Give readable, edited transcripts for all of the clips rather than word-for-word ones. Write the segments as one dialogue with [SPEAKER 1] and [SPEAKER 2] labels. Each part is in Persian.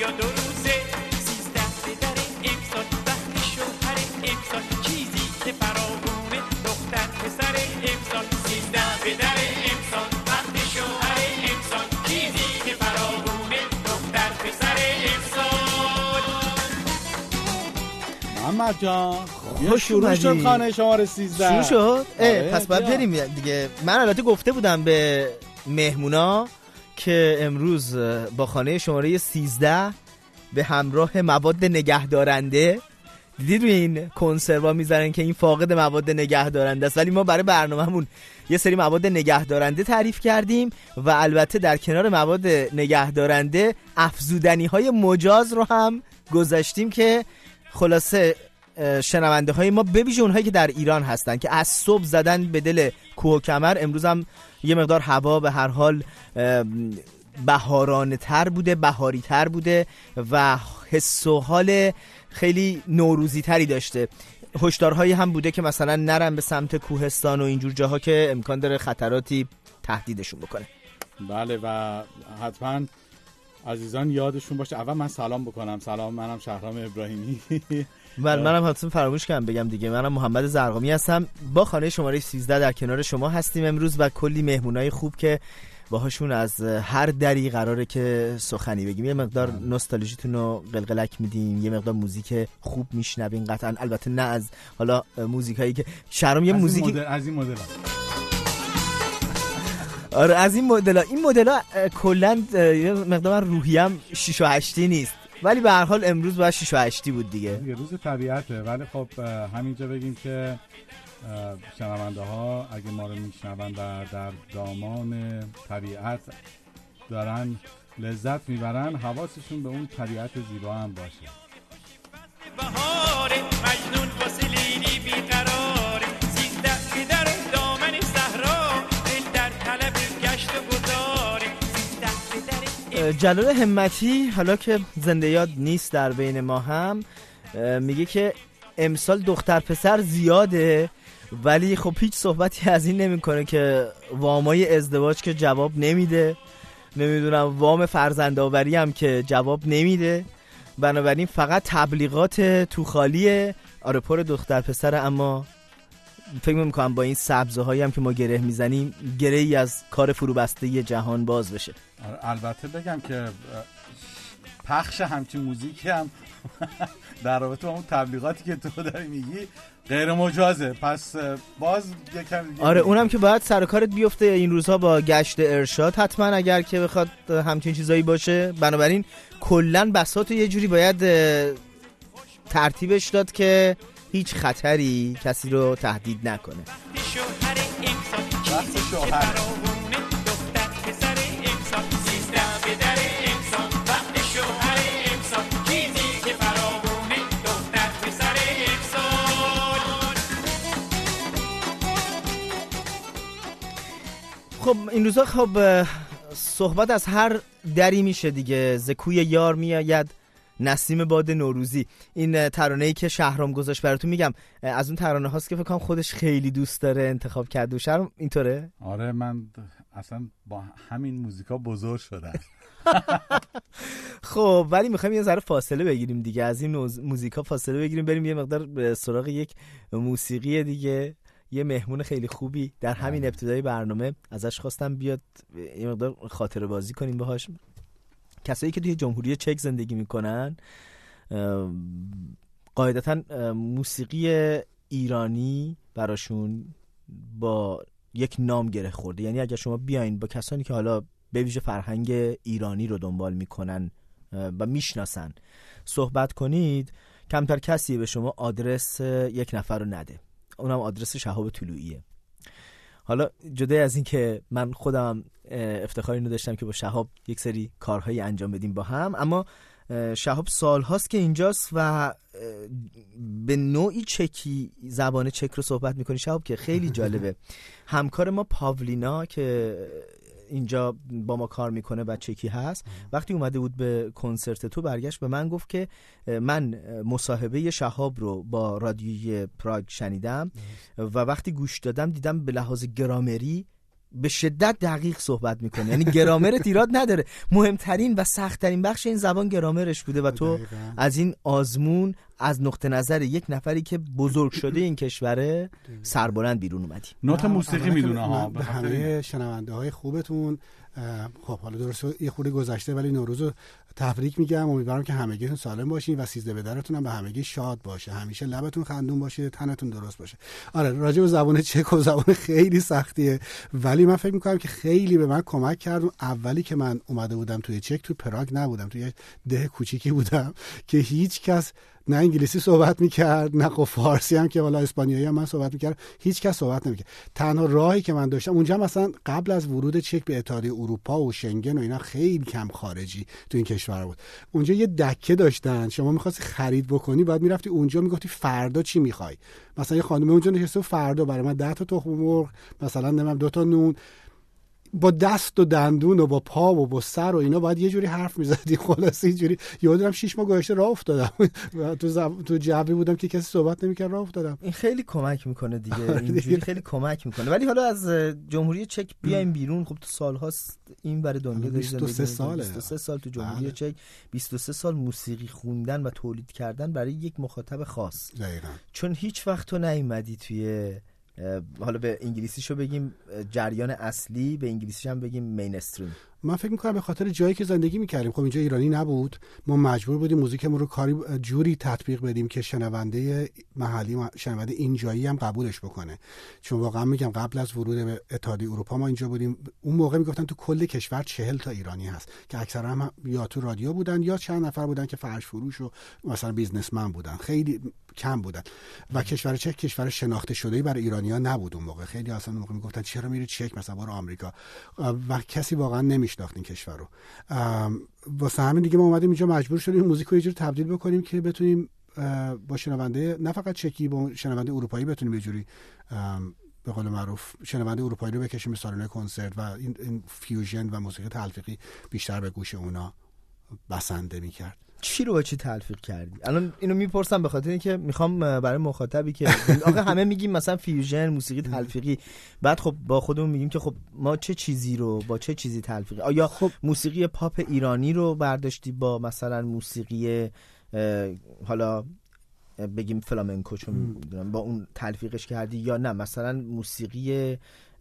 [SPEAKER 1] یا 2 روزه 13 به در امسال وقت شوهر امسال چیزی که فراوونه دختر پسر امسال 13 به در امسال وقت شوهر امسال چیزی که فراوونه دختر پسر امسال.
[SPEAKER 2] محمد جان
[SPEAKER 3] خوش
[SPEAKER 2] شروع شد خانه شماره 13
[SPEAKER 3] شروع شد؟ پس باید بریم دیگه. من البته گفته بودم به مهمونا که امروز با خانه شماره 13 به همراه مواد نگهدارنده، دیدید روی این کنسروا میذارن که این فاقد مواد نگهدارنده است، ولی ما برای برنامه‌مون یه سری مواد نگهدارنده تعریف کردیم و البته در کنار مواد نگهدارنده افزودنی‌های مجاز رو هم گذاشتیم که خلاصه شنونده های ما ببیشه اونهایی که در ایران هستن که از صبح زدن به دل کوه و کمر. امروز هم یه مقدار هوا به هر حال بهارانه تر بوده، بهاری تر بوده و حس و حال خیلی نوروزی تری داشته. هشدارهایی هم بوده که مثلا نرن به سمت کوهستان و اینجور جاها که امکان داره خطراتی تهدیدشون بکنه.
[SPEAKER 2] بله و حتما عزیزان یادشون باشه. اول من سلام بکنم. سلام، منم شهرام ابراهیمی.
[SPEAKER 3] منم حتما فراموش کردم بگم دیگه، منم محمد زرقامی هستم. با خانه شماره 13 در کنار شما هستیم امروز و کلی مهمونای خوب که باهاشون از هر دری قراره که سخنی بگیم. یه مقدار نوستالژیتون رو قلقلک میدیم، یه مقدار موزیک خوب میشنوین قطعا، البته نه از حالا موزیکایی که شهرام یه موزیک
[SPEAKER 2] از این مدل
[SPEAKER 3] آره از این مدل‌ها کلاً یه مقدار روحیم 6 و 8 نیست، ولی به هر حال امروز باید 6 و 8 بود دیگه.
[SPEAKER 2] یه روز طبیعته. ولی خب همینجا بگیم که شنونده ها اگه ما رو میشنون و در دامان طبیعت دارن لذت میبرن، حواسشون به اون طبیعت زیبا هم باشه.
[SPEAKER 1] بهار مجنون واسه لیلی بیقرار 13 به در دامن صحرا دل در طلب گشت و گذار 13 به در.
[SPEAKER 3] جلال همتی حالا که زنده یاد نیست در بین ما هم میگه که امسال دختر پسر زیاده، ولی خب هیچ صحبتی از این نمیکنه که وامای ازدواج که جواب نمیده، نمیدونم وام فرزندآوری هم که جواب نمیده، بنابراین فقط تبلیغات تو خالیه. آره پر دختر پسره، اما فکر میکنم با این سبزه هایی هم که ما گره میزنیم گره ای از کار فروبسته جهان باز بشه.
[SPEAKER 2] البته بگم که پخش همچین موزیکی هم در رابطه با اون تبلیغاتی که تو داری میگی غیر مجازه، پس باز یکم
[SPEAKER 3] آره اونم که باید سر کارت بیفته این روزها با گشت ارشاد حتما اگر که بخواد همچین چیزایی باشه. بنابراین کلن بساط یه جوری باید ترتیبش داد که هیچ خطری کسی رو تهدید نکنه. خب این روزا خب صحبت از هر دری میشه دیگه. ز کوی یار میآید نسیم باد نوروزی. این ترانه‌ای که شهرام گذاشت براتون میگم از اون ترانه هاست که فکر کنم خودش خیلی دوست داره انتخاب کرده. شهرام اینطوره؟
[SPEAKER 2] آره من اصلا با همین موزیکا بزرگ شدم.
[SPEAKER 3] خب ولی میخوایم یه ذره فاصله بگیریم دیگه از این موزیکا، فاصله بگیریم بریم یه مقدار به سراغ یک موسیقی دیگه. یه مهمون خیلی خوبی در همین ابتدای برنامه ازش خواستم بیاد یه مقدار خاطره بازی کنیم باهاش. کسایی که توی جمهوری چک زندگی میکنن قاعدتاً موسیقی ایرانی براشون با یک نام گره خورده. یعنی اگر شما بیاین با کسانی که حالا به ویژه فرهنگ ایرانی رو دنبال میکنن و میشناسن صحبت کنید، کمتر کسی به شما آدرس یک نفر رو نده، اونم آدرس شهاب طلوعیه. حالا جدا از این که من خودم افتخار اینو داشتم که با شهاب یک سری کارهایی انجام بدیم با هم، اما شهاب سال هاست که اینجاست و به نوعی چکی زبان چک رو صحبت میکنی شهاب که خیلی جالبه. همکار ما پاولینا که اینجا با ما کار میکنه و چکی هست، وقتی اومده بود به کنسرت تو برگشت به من گفت که من مصاحبه شهاب رو با رادیوی پراگ شنیدم و وقتی گوش دادم دیدم به لحاظ گرامری به شدت دقیق صحبت میکنه، یعنی گرامرت ایراد نداره. مهمترین و سخت‌ترین بخش این زبان گرامرش بوده و تو از این آزمون از نقطه نظر یک نفری که بزرگ شده این کشوره سربلند بیرون اومدی.
[SPEAKER 2] نوت موسیقی میدونه ها.
[SPEAKER 4] به همه شنونده های خوبتون خب حالا درست یه خورده گذشته ولی نوروز رو تبریک میگم. امیدوارم که همگیتون سالم باشین و 13 بدرتون هم به همگی شاد باشه، همیشه لبتون خندون باشه، تنتون درست باشه. آره راجع به زبان چک و زبان خیلی سختیه ولی من فکر میکنم که خیلی به من کمک کرد. اولی که من اومده بودم توی چک، توی پراگ نبودم، توی ده کوچیکی بودم که هیچ کس نه انگلیسی صحبت میکرد نه فارسی هم که والا اسپانیایی هم من صحبت میکردم، هیچ کس صحبت نمیکرد. تنها راهی که من داشتم اونجا مثلا قبل از ورود چک به اتحادیه اروپا و شنگن و اینا خیلی کم خارجی تو این کشور بود. اونجا یه دکه داشتن، شما می‌خواستی خرید بکنی بعد میرفتی اونجا میگفتی فردا چی می‌خوای. مثلا یه خانم اونجا نشسته فردا برای من 10 تا تخم مرغ، مثلا نمیدونم 2 تا نون، با دست و دندون و با پا و با سر و اینا باید یه جوری حرف میزدی. خلاص اینجوری یادم 6 ماه گذشته راه افتادم تو جوی بودم که کسی صحبت نمیکرد، راه افتادم. این
[SPEAKER 3] خیلی کمک میکنه دیگه، اینجوری خیلی کمک میکنه. ولی حالا از جمهوری چک بیایم بیرون، خب تو سالهاست این برای دنیا داری زندگی 23 سال تو جمهوری چک، 23 سال موسیقی خوندن و تولید کردن برای یک مخاطب خاص.
[SPEAKER 4] دقیقاً.
[SPEAKER 3] چون هیچ وقت تو نیومدی توی حالا به انگلیسیشو بگیم جریان اصلی، به انگلیسیش هم بگیم مینستریم.
[SPEAKER 4] من فکر می‌کنم به خاطر جایی که زندگی می‌کردیم، خب اینجا ایرانی نبود، ما مجبور بودیم موزیکمون رو کاری جوری تطبیق بدیم که شنونده محلی، شنونده اینجایی هم قبولش بکنه. چون واقعا میگم قبل از ورود به اتحادیه اروپا ما اینجا بودیم، اون موقع میگفتن تو کل کشور 40 تا ایرانی هست که اکثرا هم یا تو رادیو بودن یا چند نفر بودن که فرش فروش و مثلا بیزنسمن بودن، خیلی کم بودن. و کشور چک کشور شناخته شده‌ای برای ایرانی‌ها نبود اون موقع. خیلی اصلا اون موقع میگفتن چرا میری چک، مثلا برو آمریکا، و کسی واقعا نمیشناخت این کشور رو. واسه همین دیگه ما اومدیم اینجا مجبور شدیم موزیک رو یه جوری تبدیل بکنیم که بتونیم با شنونده نه فقط چکی، با شنونده اروپایی بتونیم یه جوری به قول معروف شنونده اروپایی رو بکشیم به سالن کنسرت و این فیوژن و موسیقی تلفیقی بیشتر به گوش اونا بسنده می‌کرد.
[SPEAKER 3] چی رو با چی تلفیق کردی؟ الان اینو میپرسم به خاطر اینکه میخوام برای مخاطبی که آخه همه میگیم مثلا فیوژن، موسیقی تلفیقی، بعد خب با خودمون میگیم که خب ما چه چیزی رو با چه چیزی تلفیقی؟ آیا خب موسیقی پاپ ایرانی رو برداشتی با مثلا موسیقی حالا بگیم فلامنکو چون با اون تلفیقش کردی، یا نه مثلا موسیقی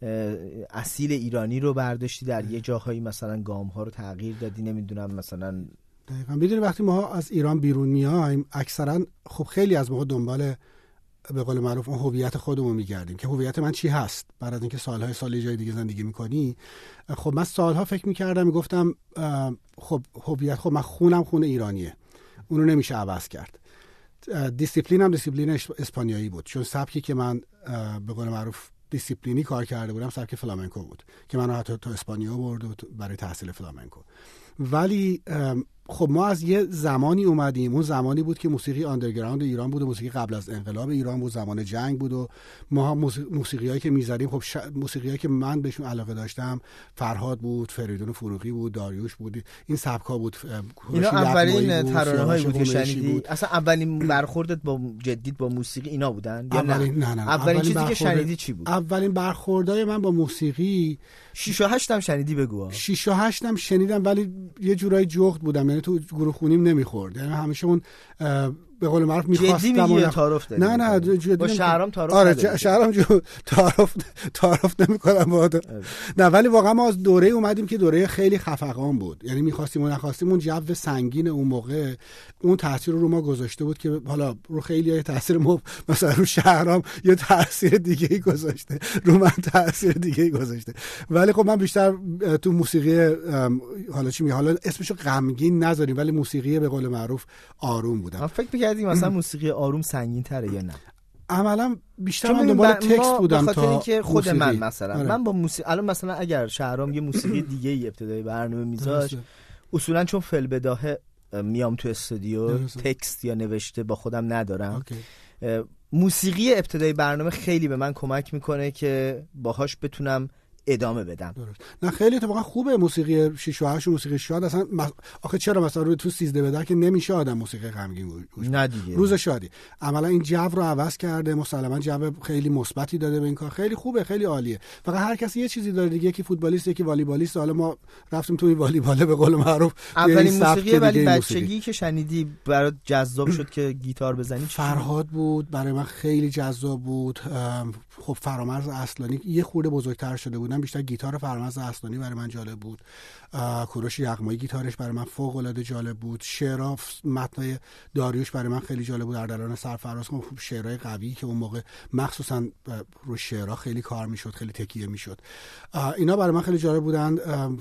[SPEAKER 3] اصیل ایرانی رو برداشتی در یه جاهایی مثلا گام ها رو تغییر دادی، نمیدونم مثلا.
[SPEAKER 4] دقیقاً. میدونی وقتی ما از ایران بیرون میایم اکثرا خب خیلی از موقع دنبال به قول معروف اون هویت خودمون میگردیم که هویت من چی هست. بعد از اینکه سال جای دیگه زندگی میکنی، خب من سالها فکر میکردم، میگفتم خب هویت، خب من خونم خون ایرانیه، اونو نمیشه عوض کرد. دیسیپلینم دیسیپلین اسپانیایی بود، چون سبکی که من به قول معروف دیسیپلینی کار کرده بودم سبک فلامنکو بود که منو حتی تو اسپانیا برد برای تحصیل فلامنکو. ولی خب ما از یه زمانی اومدیم، اون زمانی بود که موسیقی آندرگراند ایران بود و موسیقی قبل از انقلاب ایران بود، زمان جنگ بود و ما موسیقیایی که می‌زدیم خب موسیقیایی که من بهشون علاقه داشتم فرهاد بود، فریدون فروغی بود، داریوش بود، این سبکا بود.
[SPEAKER 3] اینا اولین ترانه‌هایی بود که شنیدی؟ اصلا اولین برخوردت با جدید با موسیقی اینا بودن یا نه؟ اولین چیزی که شنیدی چی بود؟ اولین
[SPEAKER 4] برخوردای من با موسیقی
[SPEAKER 3] 6 و 8 هم شنیدی بگو.
[SPEAKER 4] 6 و 8 هم شنیدم ولی یه جورای جغد بودم، یعنی تو گروه خونیم نمیخورد، یعنی همیشه اون به قول معروف می‌خواستم
[SPEAKER 3] اون تعارف دادی.
[SPEAKER 4] نه جدی
[SPEAKER 3] با شهرام تعارف
[SPEAKER 4] نداری. آره شهرام تعارف نمی‌کنم باهات. نه ولی واقعا ما از دوره اومدیم که دوره خیلی خفقان بود، یعنی می‌خواستیم و نخواستیم اون جو سنگین اون موقع اون تاثیر رو ما گذاشته بود که حالا رو خیلی‌ها تاثیر ما مثلا رو شهرام یه تاثیر دیگه‌ای گذاشته، رو من تاثیر دیگه‌ای گذاشته. ولی خب من بیشتر تو موسیقی حالا چی میگه، حالا اسمشو غمگین نذاریم ولی موسیقی به قول معروف آروم بودم.
[SPEAKER 3] من فکر می‌کردم مثلا موسیقی آروم سنگین‌تره یا نه؟
[SPEAKER 4] عملاً بیشتر من دنبال تکست بودم
[SPEAKER 3] تا اینکه خود
[SPEAKER 4] موسیقی.
[SPEAKER 3] من مثلا من با موسیقی الان مثلا اگر شهرام یه موسیقی دیگه ابتدای برنامه میذاشت، اصولاً چون فلبداهه میام تو استودیو تکست یا نوشته با خودم ندارم. موسیقی ابتدای برنامه خیلی به من کمک میکنه که باهاش بتونم ادامه بدم.
[SPEAKER 4] درست. نه خیلی اتفاقا خوبه موسیقی 6 و 8 موسیقی شاد اصلا آخه چرا مثلا رو تو 13 به در که نمیشه آدم موسیقی غمگین گوش
[SPEAKER 3] نه دیگه
[SPEAKER 4] روز شادی عملا این جو رو عوض کرده، مسلما جو خیلی مثبتی داده به این کار، خیلی خوبه، خیلی عالیه. فقط هر کسی یه چیزی داره دیگه، یکی فوتبالیست یکی والیبالیست. حالا ما رفتیم تو این والیبال به قول معروف
[SPEAKER 3] اولین موسیقی ولی بچگی که شنیدی برات جذاب شد که گیتار بزنی
[SPEAKER 4] فرهاد بود، برای من خیلی جذاب بود. خب فرامرز اصلانی یه خورده بزرگتر شده بودم، بیشتر گیتار فرامرز اصلانی برای من جالب بود. کوروش یغمایی گیتارش برای من فوق العاده جالب بود. شعرها متنای داریوش برای من خیلی جالب بود. اردلان سرفراز خوب شعرهای قوی که اون موقع مخصوصا رو شعرها خیلی کار میشد، خیلی تکیه میشد، اینا برای من خیلی جالب بودن.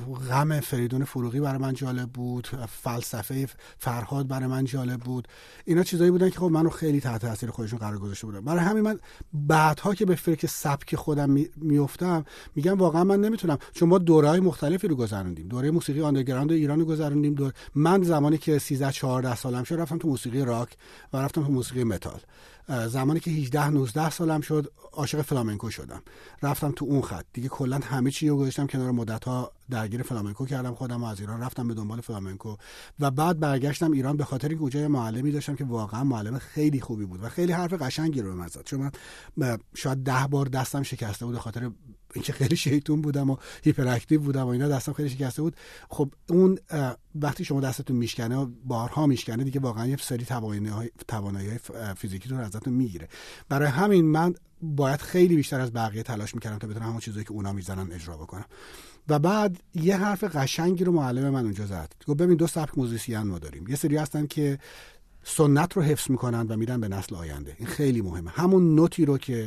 [SPEAKER 4] غم فریدون فروغی برای من جالب بود. فلسفه فرهاد برای من جالب بود. اینا چیزایی بودن که خب منو خیلی تحت تاثیر خودشون قرار گذاشته بودن. برای همین من بعدها که به فکر سبک خودم میافتم میگم واقعا من نمیتونم، چون ما دوره‌های مختلفی رو گذروندیم. دوره موسیقی آندرگراند ایران رو گذروندیم. من زمانی که 13 14 سالم شد رفتم تو موسیقی راک و رفتم تو موسیقی متال. زمانی که 18 19 سالم شد عاشق فلامنکو شدم، رفتم تو اون خط دیگه. کلا همه چی رو گذاشتم کنار، مدت‌ها درگیر فلامنکو کردم خودم، از ایران رفتم به دنبال فلامنکو و بعد برگشتم ایران به خاطر اینکه اونجا معلمی داشتم که واقعا معلم خیلی خوبی بود و خیلی حرف قشنگی رو به من زد. چون من شاید 10 بار دستم شکسته بود به خاطر اینکه خیلی شیطون بودم و هیپر اکتیو بودم و اینا، دستم خیلی شکسته بود. خب اون وقتی شما دستتون میشکنه و بارها میشکنه دیگه واقعا یه سری توانایی‌های فیزیکیتون رو ازتون میگیره. برای همین من باید خیلی بیشتر از بقیه تلاش میکردم تا بتونم همون چیزایی که اونا میزنن اجرا بکنم. و بعد یه حرف قشنگی رو معلم من اونجا زد، گفت ببین دو سبک موزیسین ما داریم، یه سری هستن که سنت رو حفظ میکنن و میرن به نسل آینده، این خیلی مهمه، همون نوتی رو که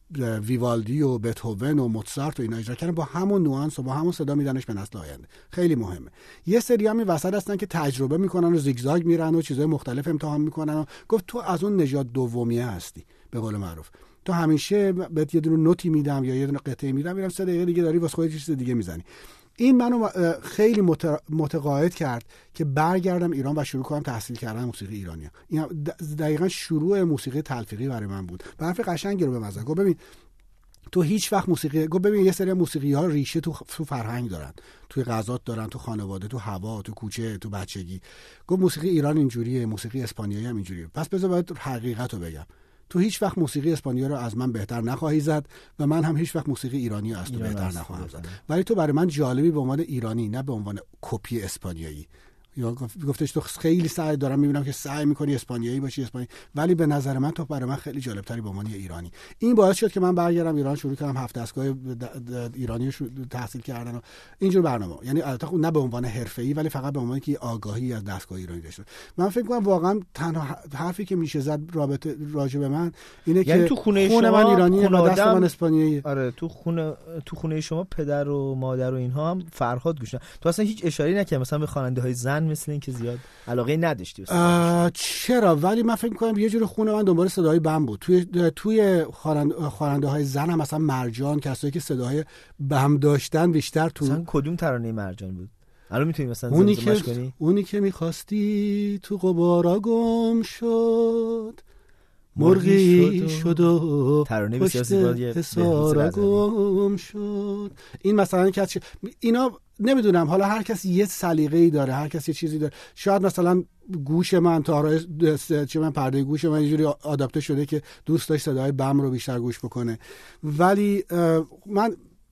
[SPEAKER 4] ویوالدی و بتهوون و موزارت و اینا اجرا کردن با همون نوانس و با همون صدا میدنش به نسل آینده، خیلی مهمه. یه سری هم وسط هستن که تجربه میکنن و زیگزاگ میرن و چیزای مختلف امتحان میکنن و گفت تو از اون نژاد دومیه هستی به قول معروف، تو همیشه بهت یه دونه نوتی میدم یا یه دونه قطعه میدم 3 دقیقه دیگه داری واسه خودت چیز دیگه میزنی. این منو خیلی متقاعد کرد که برگردم ایران و شروع کنم تحصیل کردن موسیقی ایرانی. این دقیقاً شروع موسیقی تلفیقی برای من بود. حرف قشنگی رو به من زد، گفت ببین تو هیچ وقت موسیقی، گفت ببین یه سری موسیقی‌ها ریشه تو فرهنگ دارن، توی غذات دارن، تو خانواده، تو هوا، تو کوچه، تو بچگی. گفت موسیقی ایران اینجوریه، موسیقی اسپانیایی هم اینجوریه. پس بذار باید حقیقت رو بگم، تو هیچ وقت موسیقی اسپانیایی رو از من بهتر نخواهی زد و من هم هیچ وقت موسیقی ایرانی رو از تو بهتر نخواهم زد، ولی تو برای من جالبی به عنوان ایرانی نه به عنوان کپی اسپانیایی. یا گفتش تو خیلی سعی دارم میبینم که سعی میکنی اسپانیایی باشی اسپانیایی، ولی به نظر من تو برای من خیلی جالبتری به عنوان ایرانی. این باعث شد که من برگردم ایران، شروع کردم 7 دستگاه ایرانی تحصیل کردن و اینجور برنامه، یعنی البته نه به عنوان حرفه‌ای ولی فقط به عنوان که آگاهی از دستگاه ایرانی داشته. من فکر می‌کنم واقعا تنها حرفی که میشه زد رابطه راجع به من اینه
[SPEAKER 3] یعنی
[SPEAKER 4] که
[SPEAKER 3] تو خونه
[SPEAKER 4] من ایرانیه و دست من اسپانیایی.
[SPEAKER 3] آره تو خونه شما پدر و مادر و اینها هم فرهاد گوش. تو اصلا هیچ اشاره‌ای نکردی مثلا به خواننده‌های زن مثل این که زیاد علاقه نداشتی؟
[SPEAKER 4] چرا؟ ولی من فکر می‌کنم یه جور خونه من دنبال صدای بم بود. توی خواننده‌های زن هم مثلا مرجان، کسایی که صدای بم داشتن بیشتر تو.
[SPEAKER 3] مثلا کدوم ترانه مرجان بود؟ الان میتونی مثلا زمزمه‌اش کنی؟
[SPEAKER 4] اونی که می‌خواستی تو غبارا گم شد، مرغی شد و
[SPEAKER 3] ترانه بسیار زیبایی
[SPEAKER 4] حسارا گم شد. این مثلا که اینا نمیدونم، حالا هر کسی یه سلیقه‌ای داره، هر کسی یه چیزی داره. شاید مثلا گوش من پرده گوش من یه جوری آداپته شده که دوست داشت صدای بم رو بیشتر گوش بکنه، ولی من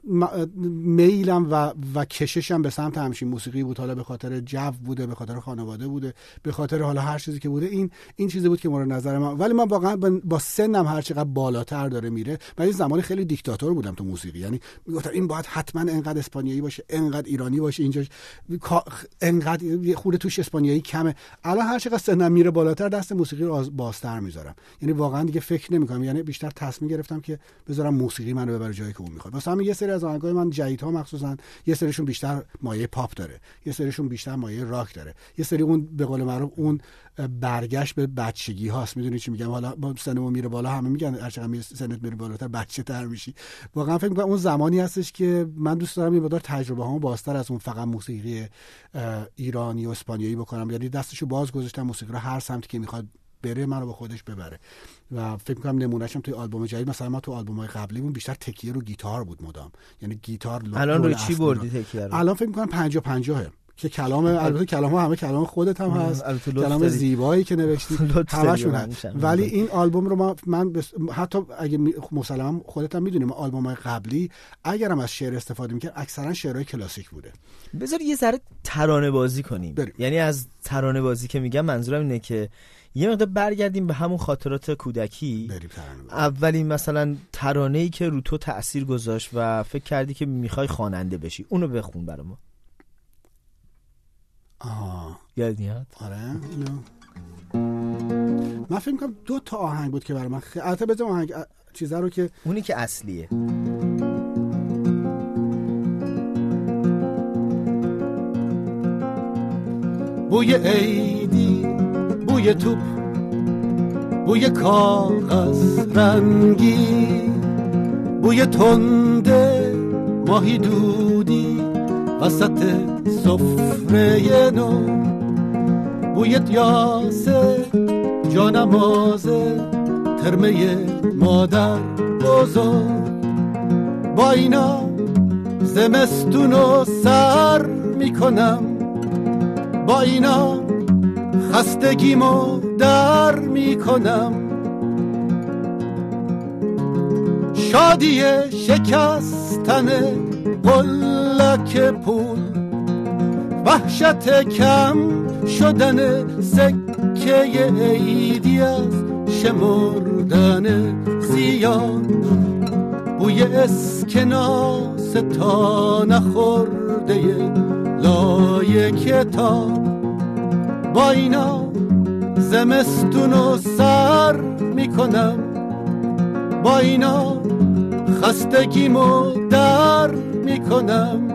[SPEAKER 4] میلم و کششم به سمت همچین موسیقی بود. حالا به خاطر جو بوده، به خاطر خانواده بوده، به خاطر حالا هر چیزی که بوده، این چیزی بود که مورد نظر من. ولی من واقعا با سنم هر چقدر بالاتر داره میره، من این زمانی خیلی دیکتاتور بودم تو موسیقی، یعنی میگفتم این باید حتما انقدر اسپانیایی باشه، انقدر ایرانی باشه، اینجا انقدر خورده توش اسپانیایی کمه. الان هر چقدر سنم میره بالاتر دست موسیقی رو بازتر میذارم، یعنی واقعا دیگه فکر نمیکنم، یعنی بیشتر تصمیم گرفتم که بذارم موسیقی منو ببره جایی که اون میخواد. مثلا یه سری از آهنگای من جدیدها مخصوصا یه سریشون بیشتر مایه پاپ داره، یه سریشون بیشتر مایه راک داره، یه سری اون به قول معروف اون برگشت به بچگی هاست. میدونی چی میگم؟ حالا با سنمون میره بالا همه میگن هر چقدر سنت میره بالاتر بچه تر میشی. واقعا فکر میکنم اون زمانی هستش که من دوست دارم یه مقدار تجربه هامو بازتر از اون فقط موسیقی ایرانی و اسپانیایی بکنم، یعنی دستشو باز گذاشتم موسیقی رو هر سمتی که میخواد بره منو با خودش ببره. و فکر می‌کنم نمونهشم توی آلبوم جدید، مثلا ما تو آلبوم‌های قبلیمون بیشتر تکیه رو گیتار بود مدام، یعنی گیتار.
[SPEAKER 3] الان روی چی بردی تکیه رو؟
[SPEAKER 4] الان فکر می‌کنم 50-50 که کلام، البته کلام‌ها همه کلام خودت هم هست، کلام زیبایی که نوشتی همشون هست. ولی این آلبوم رو من حتی اگه مسلما خودت هم می‌دونی آلبوم‌های قبلی اگرم از شعر استفاده می‌کرد اکثرا شعرهای کلاسیک بوده.
[SPEAKER 3] بذار یه ذره ترانه بازی کنیم. یعنی از ترانه بازی که میگم منظورم اینه که یه مقدار برگردیم به همون خاطرات کودکی. اولین مثلا ترانه‌ای که رو تو تأثیر گذاشت و فکر کردی که میخوای خواننده بشی، اونو بخون برام. یاد میاد؟
[SPEAKER 4] آره اینو من فکر می‌کنم 2 تا آهنگ بود که برای من البته بذار آهنگ چیزا رو که
[SPEAKER 3] اونی که اصلیه.
[SPEAKER 5] بوی عیدی، بوی توپ، بوی کاغذ رنگی، بوی تنده ماهی دودی وسط سفره نو، بوی یاسه جانمازه ترمه مادر بزرگ. با اینا زمستونو سر میکنم، با اینا خستگیمو در میکنم. شادی شکستن قلک پول، وحشت کم شدن سکه عیدی از شمردن زیاد، بوی اسکناس تا نخورده لای کتاب. با اینا زمستونو سر میکنم، با اینا خستگیمو در میکنم.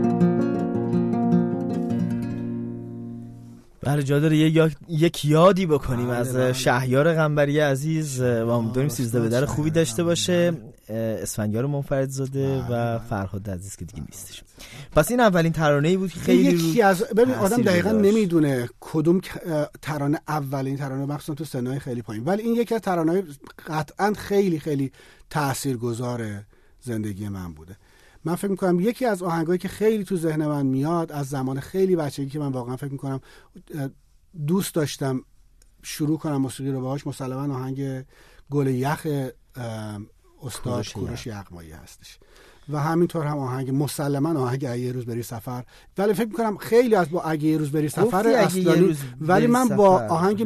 [SPEAKER 3] بله جا داره یک یادی بکنیم از شهریار قنبری عزیز و امیدواریم 13 به در خوبی داشته باشه. اسفندیار منفردزاده و فرهاد عزیز که دیگه نیستش. پس این اولین ترانه‌ای بود که خیلی
[SPEAKER 4] یکی از ببین آدم دقیقاً نمیدونه کدوم ترانه اولین ترانه مخصوصا تو سنای خیلی پایین، ولی این یکی از ترانه‌های قطعاً خیلی خیلی تاثیرگذار زندگی من بوده. من فکر می‌کنم یکی از آهنگایی که خیلی تو ذهن من میاد از زمان خیلی بچگی که من واقعا فکر می‌کنم دوست داشتم شروع کنم موسیقی رو باهاش، مسلماً آهنگ گل یخ استاد کوروش یغمایی هستش و همینطور هم آهنگ مسلماً آهنگ اگه یه روز بری سفر. ولی فکر می‌کنم خیلی از با اگه یه روز بری سفر اصلا، ولی من با آهنگ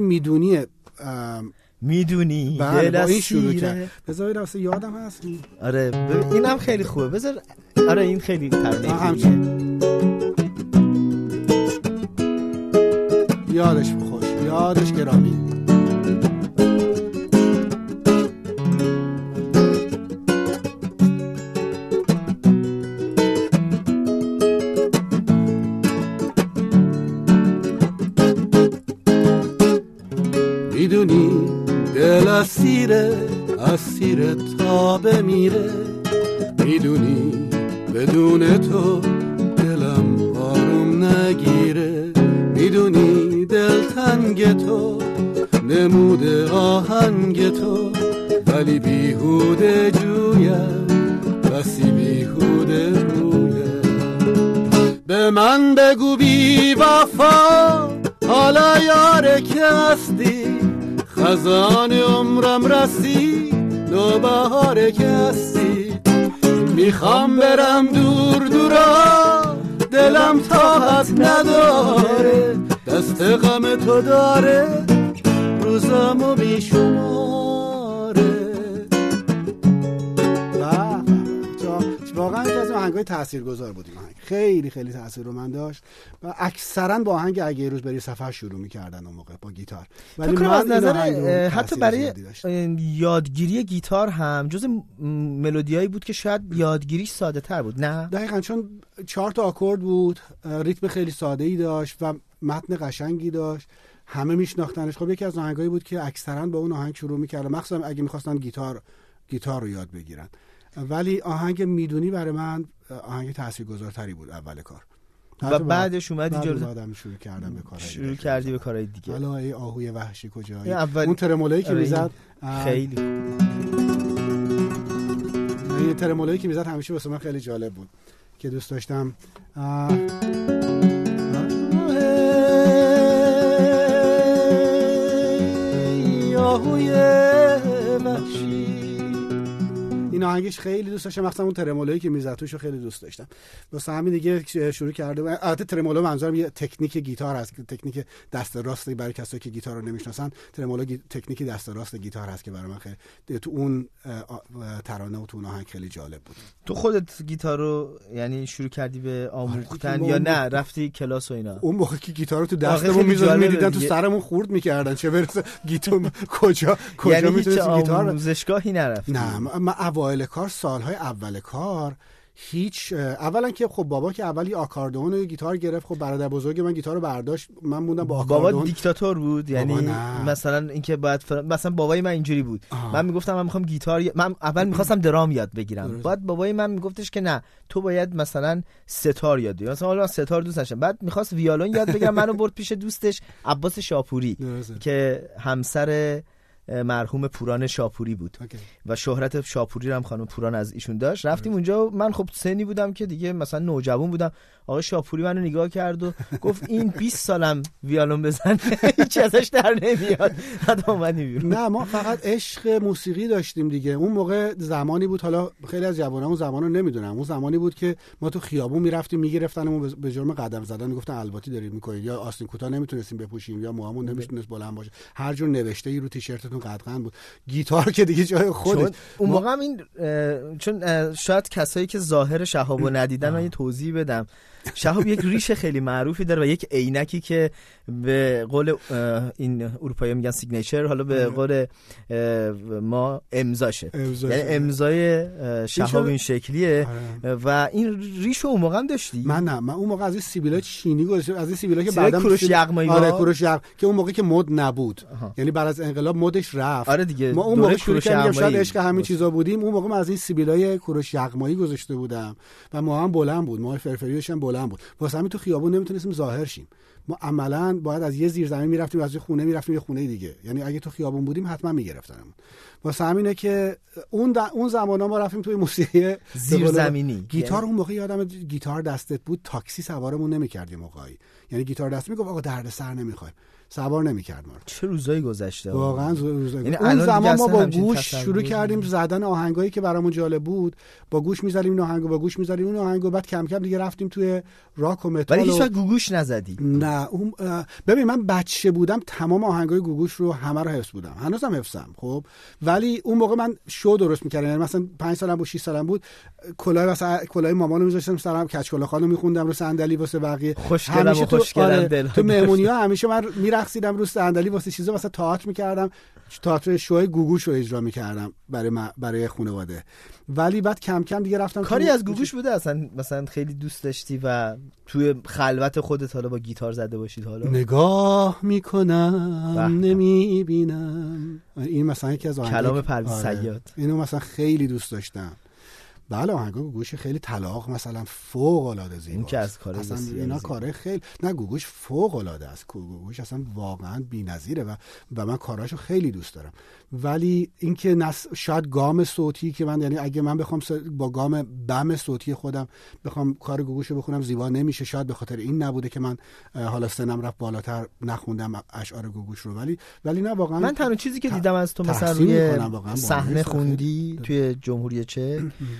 [SPEAKER 4] میدونی
[SPEAKER 3] دل
[SPEAKER 4] این شروع کرد. بذار راسته یادم هست.
[SPEAKER 3] آره اینم خیلی خوبه. بذار آره این خیلی ترانه
[SPEAKER 4] یادش خوش، یادش گرامی.
[SPEAKER 5] میدونی دل اسیر تابه میره، میدونی بدون تو دلم آروم نگیره، میدونی دل تنگ تو نموده آهنگ تو، ولی بیهوده جویه بسی بیهوده رویه. به من بگو بی وفا حالا یاره که هستی، خزان عمرم رسی نوبهاره که هستی. میخوام برم دور دورا دلم طاقت نداره، دست غم تو داره روزامو بیشماره.
[SPEAKER 4] واقعا از آهنگای تاثیرگذار بود این آهنگ، خیلی خیلی تاثیر رو من داشت و اکثرا با آهنگ اگه یه روز بری سفر شروع می‌کردن اون موقع با گیتار.
[SPEAKER 3] ولی من از نظر حتی برای یادگیری گیتار هم جز ملودیایی بود که شاید یادگیریش ساده‌تر بود. نه
[SPEAKER 4] دقیقاً، چون 4 تا آکورد بود، ریتم خیلی ساده‌ای داشت و متن قشنگی داشت، همه میشناختنش. خب یکی از آهنگایی بود که اکثرا با اون آهنگ شروع می‌کردن، مخصوصا اگه می‌خواستن گیتار رو یاد بگیرن. ولی آهنگ میدونی برای من آهنگ تاثیرگذارتری بود اول کار.
[SPEAKER 3] و بعدش اومدی جلو
[SPEAKER 4] آدم شروع کردم به کارهای
[SPEAKER 3] شروع کردی به کارهای دیگه.
[SPEAKER 4] حالا ای آهوی وحشی کجایی،
[SPEAKER 3] اول
[SPEAKER 4] اون ترمولایی که میزد
[SPEAKER 3] خیلی
[SPEAKER 4] این ترمولایی که میزد همیشه واسه من خیلی جالب بود که دوست داشتم. آهوی وحشی، این آهنگش خیلی دوست داشتم، مثلا اون ترمولایی که میزد توشو خیلی دوست داشتم. واسه همین دیگه شروع کردم. البته ترمولو منظورم یه تکنیک گیتار هست، تکنیک دست راستی برای کسایی که گیتار رو نمیشناسن. ترمولو تکنیک دست راست گیتار هست که برای من خیلی تو اون ترانه و تو اون آهنگ خیلی جالب بود.
[SPEAKER 3] تو خودت گیتار رو یعنی شروع کردی به آموختن یا نه رفتی کلاس و اینا؟
[SPEAKER 4] اون موقع که گیتار رو تو دستمون می‌ذاشتن می‌دیدن تو سرمون خورد می‌کردن، چه برسه گیتار کجا
[SPEAKER 3] یعنی
[SPEAKER 4] میتونست گیتار
[SPEAKER 3] آموزشگاهی نرفتی؟
[SPEAKER 4] نه من اوایل کار، سالهای اول کار هیچ، اولا که خب بابا که اولی آکاردئون و گیتار گرفت، خب برادر بزرگ من گیتار رو برداشت، من موندم با آکاردئون.
[SPEAKER 3] بابا دیکتاتور بود یعنی مثلا اینکه باید مثلا بابای من اینجوری بود. من میگفتم من میخوام گیتار من اول میخواستم درام یاد بگیرم، بعد بابای من میگفتش که نه تو باید مثلا ستار یاد بگیری. مثلا من ستار دوست داشتم، بعد میخواست ویولون یاد بگیرم، منو برد پیش دوستش عباس شاپوری که همسر مرحوم پوران شاپوری بود و شهرت شاپوری رو هم خانم پوران از ایشون داشت. رفتیم اونجا، من خب سنی بودم که دیگه مثلا نوجوان بودم. آقا شاپوری منو نگاه کرد و گفت این 20 سالم ویولون بزنه هیچ ازش در نمیاد. بعد اومدیم بیرون.
[SPEAKER 4] نه ما فقط عشق موسیقی داشتیم دیگه. اون موقع زمانی بود، حالا خیلی از جوانان اون زمانو نمیدونم، اون زمانی بود که ما تو خیابون میرفتیم میگرفتنمون به جرم قدم زدن، میگفتن الباتی دارید میکنید، یا آستین کوتاه نمیتونستیم بپوشیم، یا موهامون نمیتونست بلند باشه، هر جور نوشته‌ای رو تیشرتتون قدغن بود. گیتار که دیگه جای خودش.
[SPEAKER 3] اون موقع هم این چون شاید کسایی که ظاهر شهابو ندیدن من یه توضیح بدم. شهاب یک ریش خیلی معروفی داره و یک عینکی که به قول این اروپایی میگن سیگنیچر، حالا به قول ما امضاشه، یعنی امضای شهاب این شکلیه. و این ریشو اون موقع هم داشتی؟
[SPEAKER 4] من اون موقع از این سیبیلای چینی گذاشتم، از این سیبیلایی که
[SPEAKER 3] بعدم کوروش یغمایی.
[SPEAKER 4] آره کوروش یغ که اون موقع که مد نبود. یعنی بعد از انقلاب مدش رفت.
[SPEAKER 3] آره دیگه.
[SPEAKER 4] ما اون موقع شروع کردیم، شاید عشق همین چیزا بودیم. اون موقع من از این سیبیلای کوروش یغمایی گذاشته بودم و موهام بلند بود، موهای فرفریش هم بلند بود. واسه همین تو خیابون نمیتونستیم ظاهر شیم. ما عملاً باید از یه زیرزمین میرفتیم، از یه خونه میرفتیم یه خونه دیگه. یعنی اگه تو خیابون بودیم حتما میگرفتنمون. واسه همینه که اون زمانا ما رفتیم توی موسیقی
[SPEAKER 3] زیرزمینی.
[SPEAKER 4] گیتار اون موقع یادم گیتار دستت بود، تاکسی سوارمون نمی‌کردیم موقعی. یعنی گیتار دست میگفت آقا دردسر نمی‌خوایم، سوار نمی‌کرد ما رو.
[SPEAKER 3] چه روزایی گذشته
[SPEAKER 4] واقعا روزایی.
[SPEAKER 3] یعنی
[SPEAKER 4] اون زمان ما با گوش شروع کردیم زدن آهنگایی که برامون جالب بود، با گوش می‌زدیم این آهنگو، با گوش می‌زدیم اون آهنگو، بعد کم کم دیگه رفتیم توی راک و متال.
[SPEAKER 3] ولی هیچ وقت گوگوش نزدی؟
[SPEAKER 4] نه اون ببین من بچه بودم تمام آهنگای گوگوش رو همه رو حفظ بودم، هنوزم حفظم. خب ولی اون موقع من شو درست می‌کردم، یعنی مثلا 5 سالم بود 6 سالم بود، کلاه مثلا کلاه مامانو می‌ذاشتم سرم، کچ کلاه خانو می‌خوندم رو صندلی واسه بقیه. همیشه تو مهمونی‌ها همیشه من می‌رقصیدم رو صندلی واسه چیزا، واسه تئاتر می‌کردم، تئاتر شوهای گوگوش رو اجرا می‌کردم برای خانواده. ولی بعد کم کم دیگه رفتم
[SPEAKER 3] کاری از گوگوش بوده اصلا مثلا خیلی دوست داشتی و توی خلوت خودت حالا با گیتار زده باشید؟ حالا
[SPEAKER 4] نگاه میکنم نمیبینم، این مثلا یکی از آهنگای
[SPEAKER 3] کلام پرویز صیاد،
[SPEAKER 4] اینو مثلا خیلی دوست داشتم. بله آهنگای گوگوش خیلی طلاق مثلا فوق العاده زیباست.
[SPEAKER 3] این که از کار
[SPEAKER 4] اصلا اینا کاره خیلی نه گوگوش فوق العاده است. گوگوش اصلا واقعا بی‌نظیره و من کاراشو خیلی دوست دارم. ولی اینکه شاید گام صوتی که من، یعنی اگه من بخوام با گام بم صوتی خودم بخوام کار گوگوشو بخونم زیبا نمیشه، شاید به خاطر این نبوده که من حالا سنم رفت بالاتر نخوندم اشعار گوگوش رو. ولی نه واقعا من
[SPEAKER 3] تنها چیزی که دیدم از تو مثلا روی صحنه خوندی توی جمهوری چک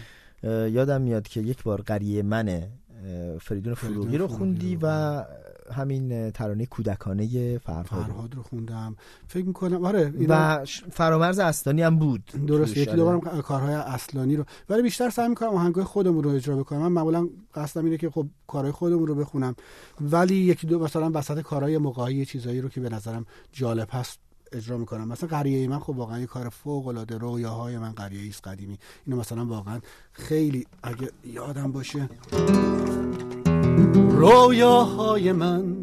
[SPEAKER 3] یادم میاد که یک بار قریه من فریدون فروغی رو خوندی و همین ترانه کودکانه فرهاد
[SPEAKER 4] رو خوندم فکر میکنم. آره
[SPEAKER 3] و فرامرز اصلانی هم بود
[SPEAKER 4] درست، یکی دو بارم کارهای اصلانی رو، ولی بیشتر سعی میکنم آهنگای خودمون رو اجرا بکنم. من معمولا قصدم اینه که خب کارهای خودمون رو بخونم، ولی یکی دو مثلا وسط کارهای موقعی چیزایی رو که به نظرم جالب هست اجرا میکنم. مثلا قریه من خب واقعا یه کار فوق العاده، رویاهای من قریه ایست قدیمی، اینو مثلا واقعا خیلی اگه یادم باشه.
[SPEAKER 5] رویاهای من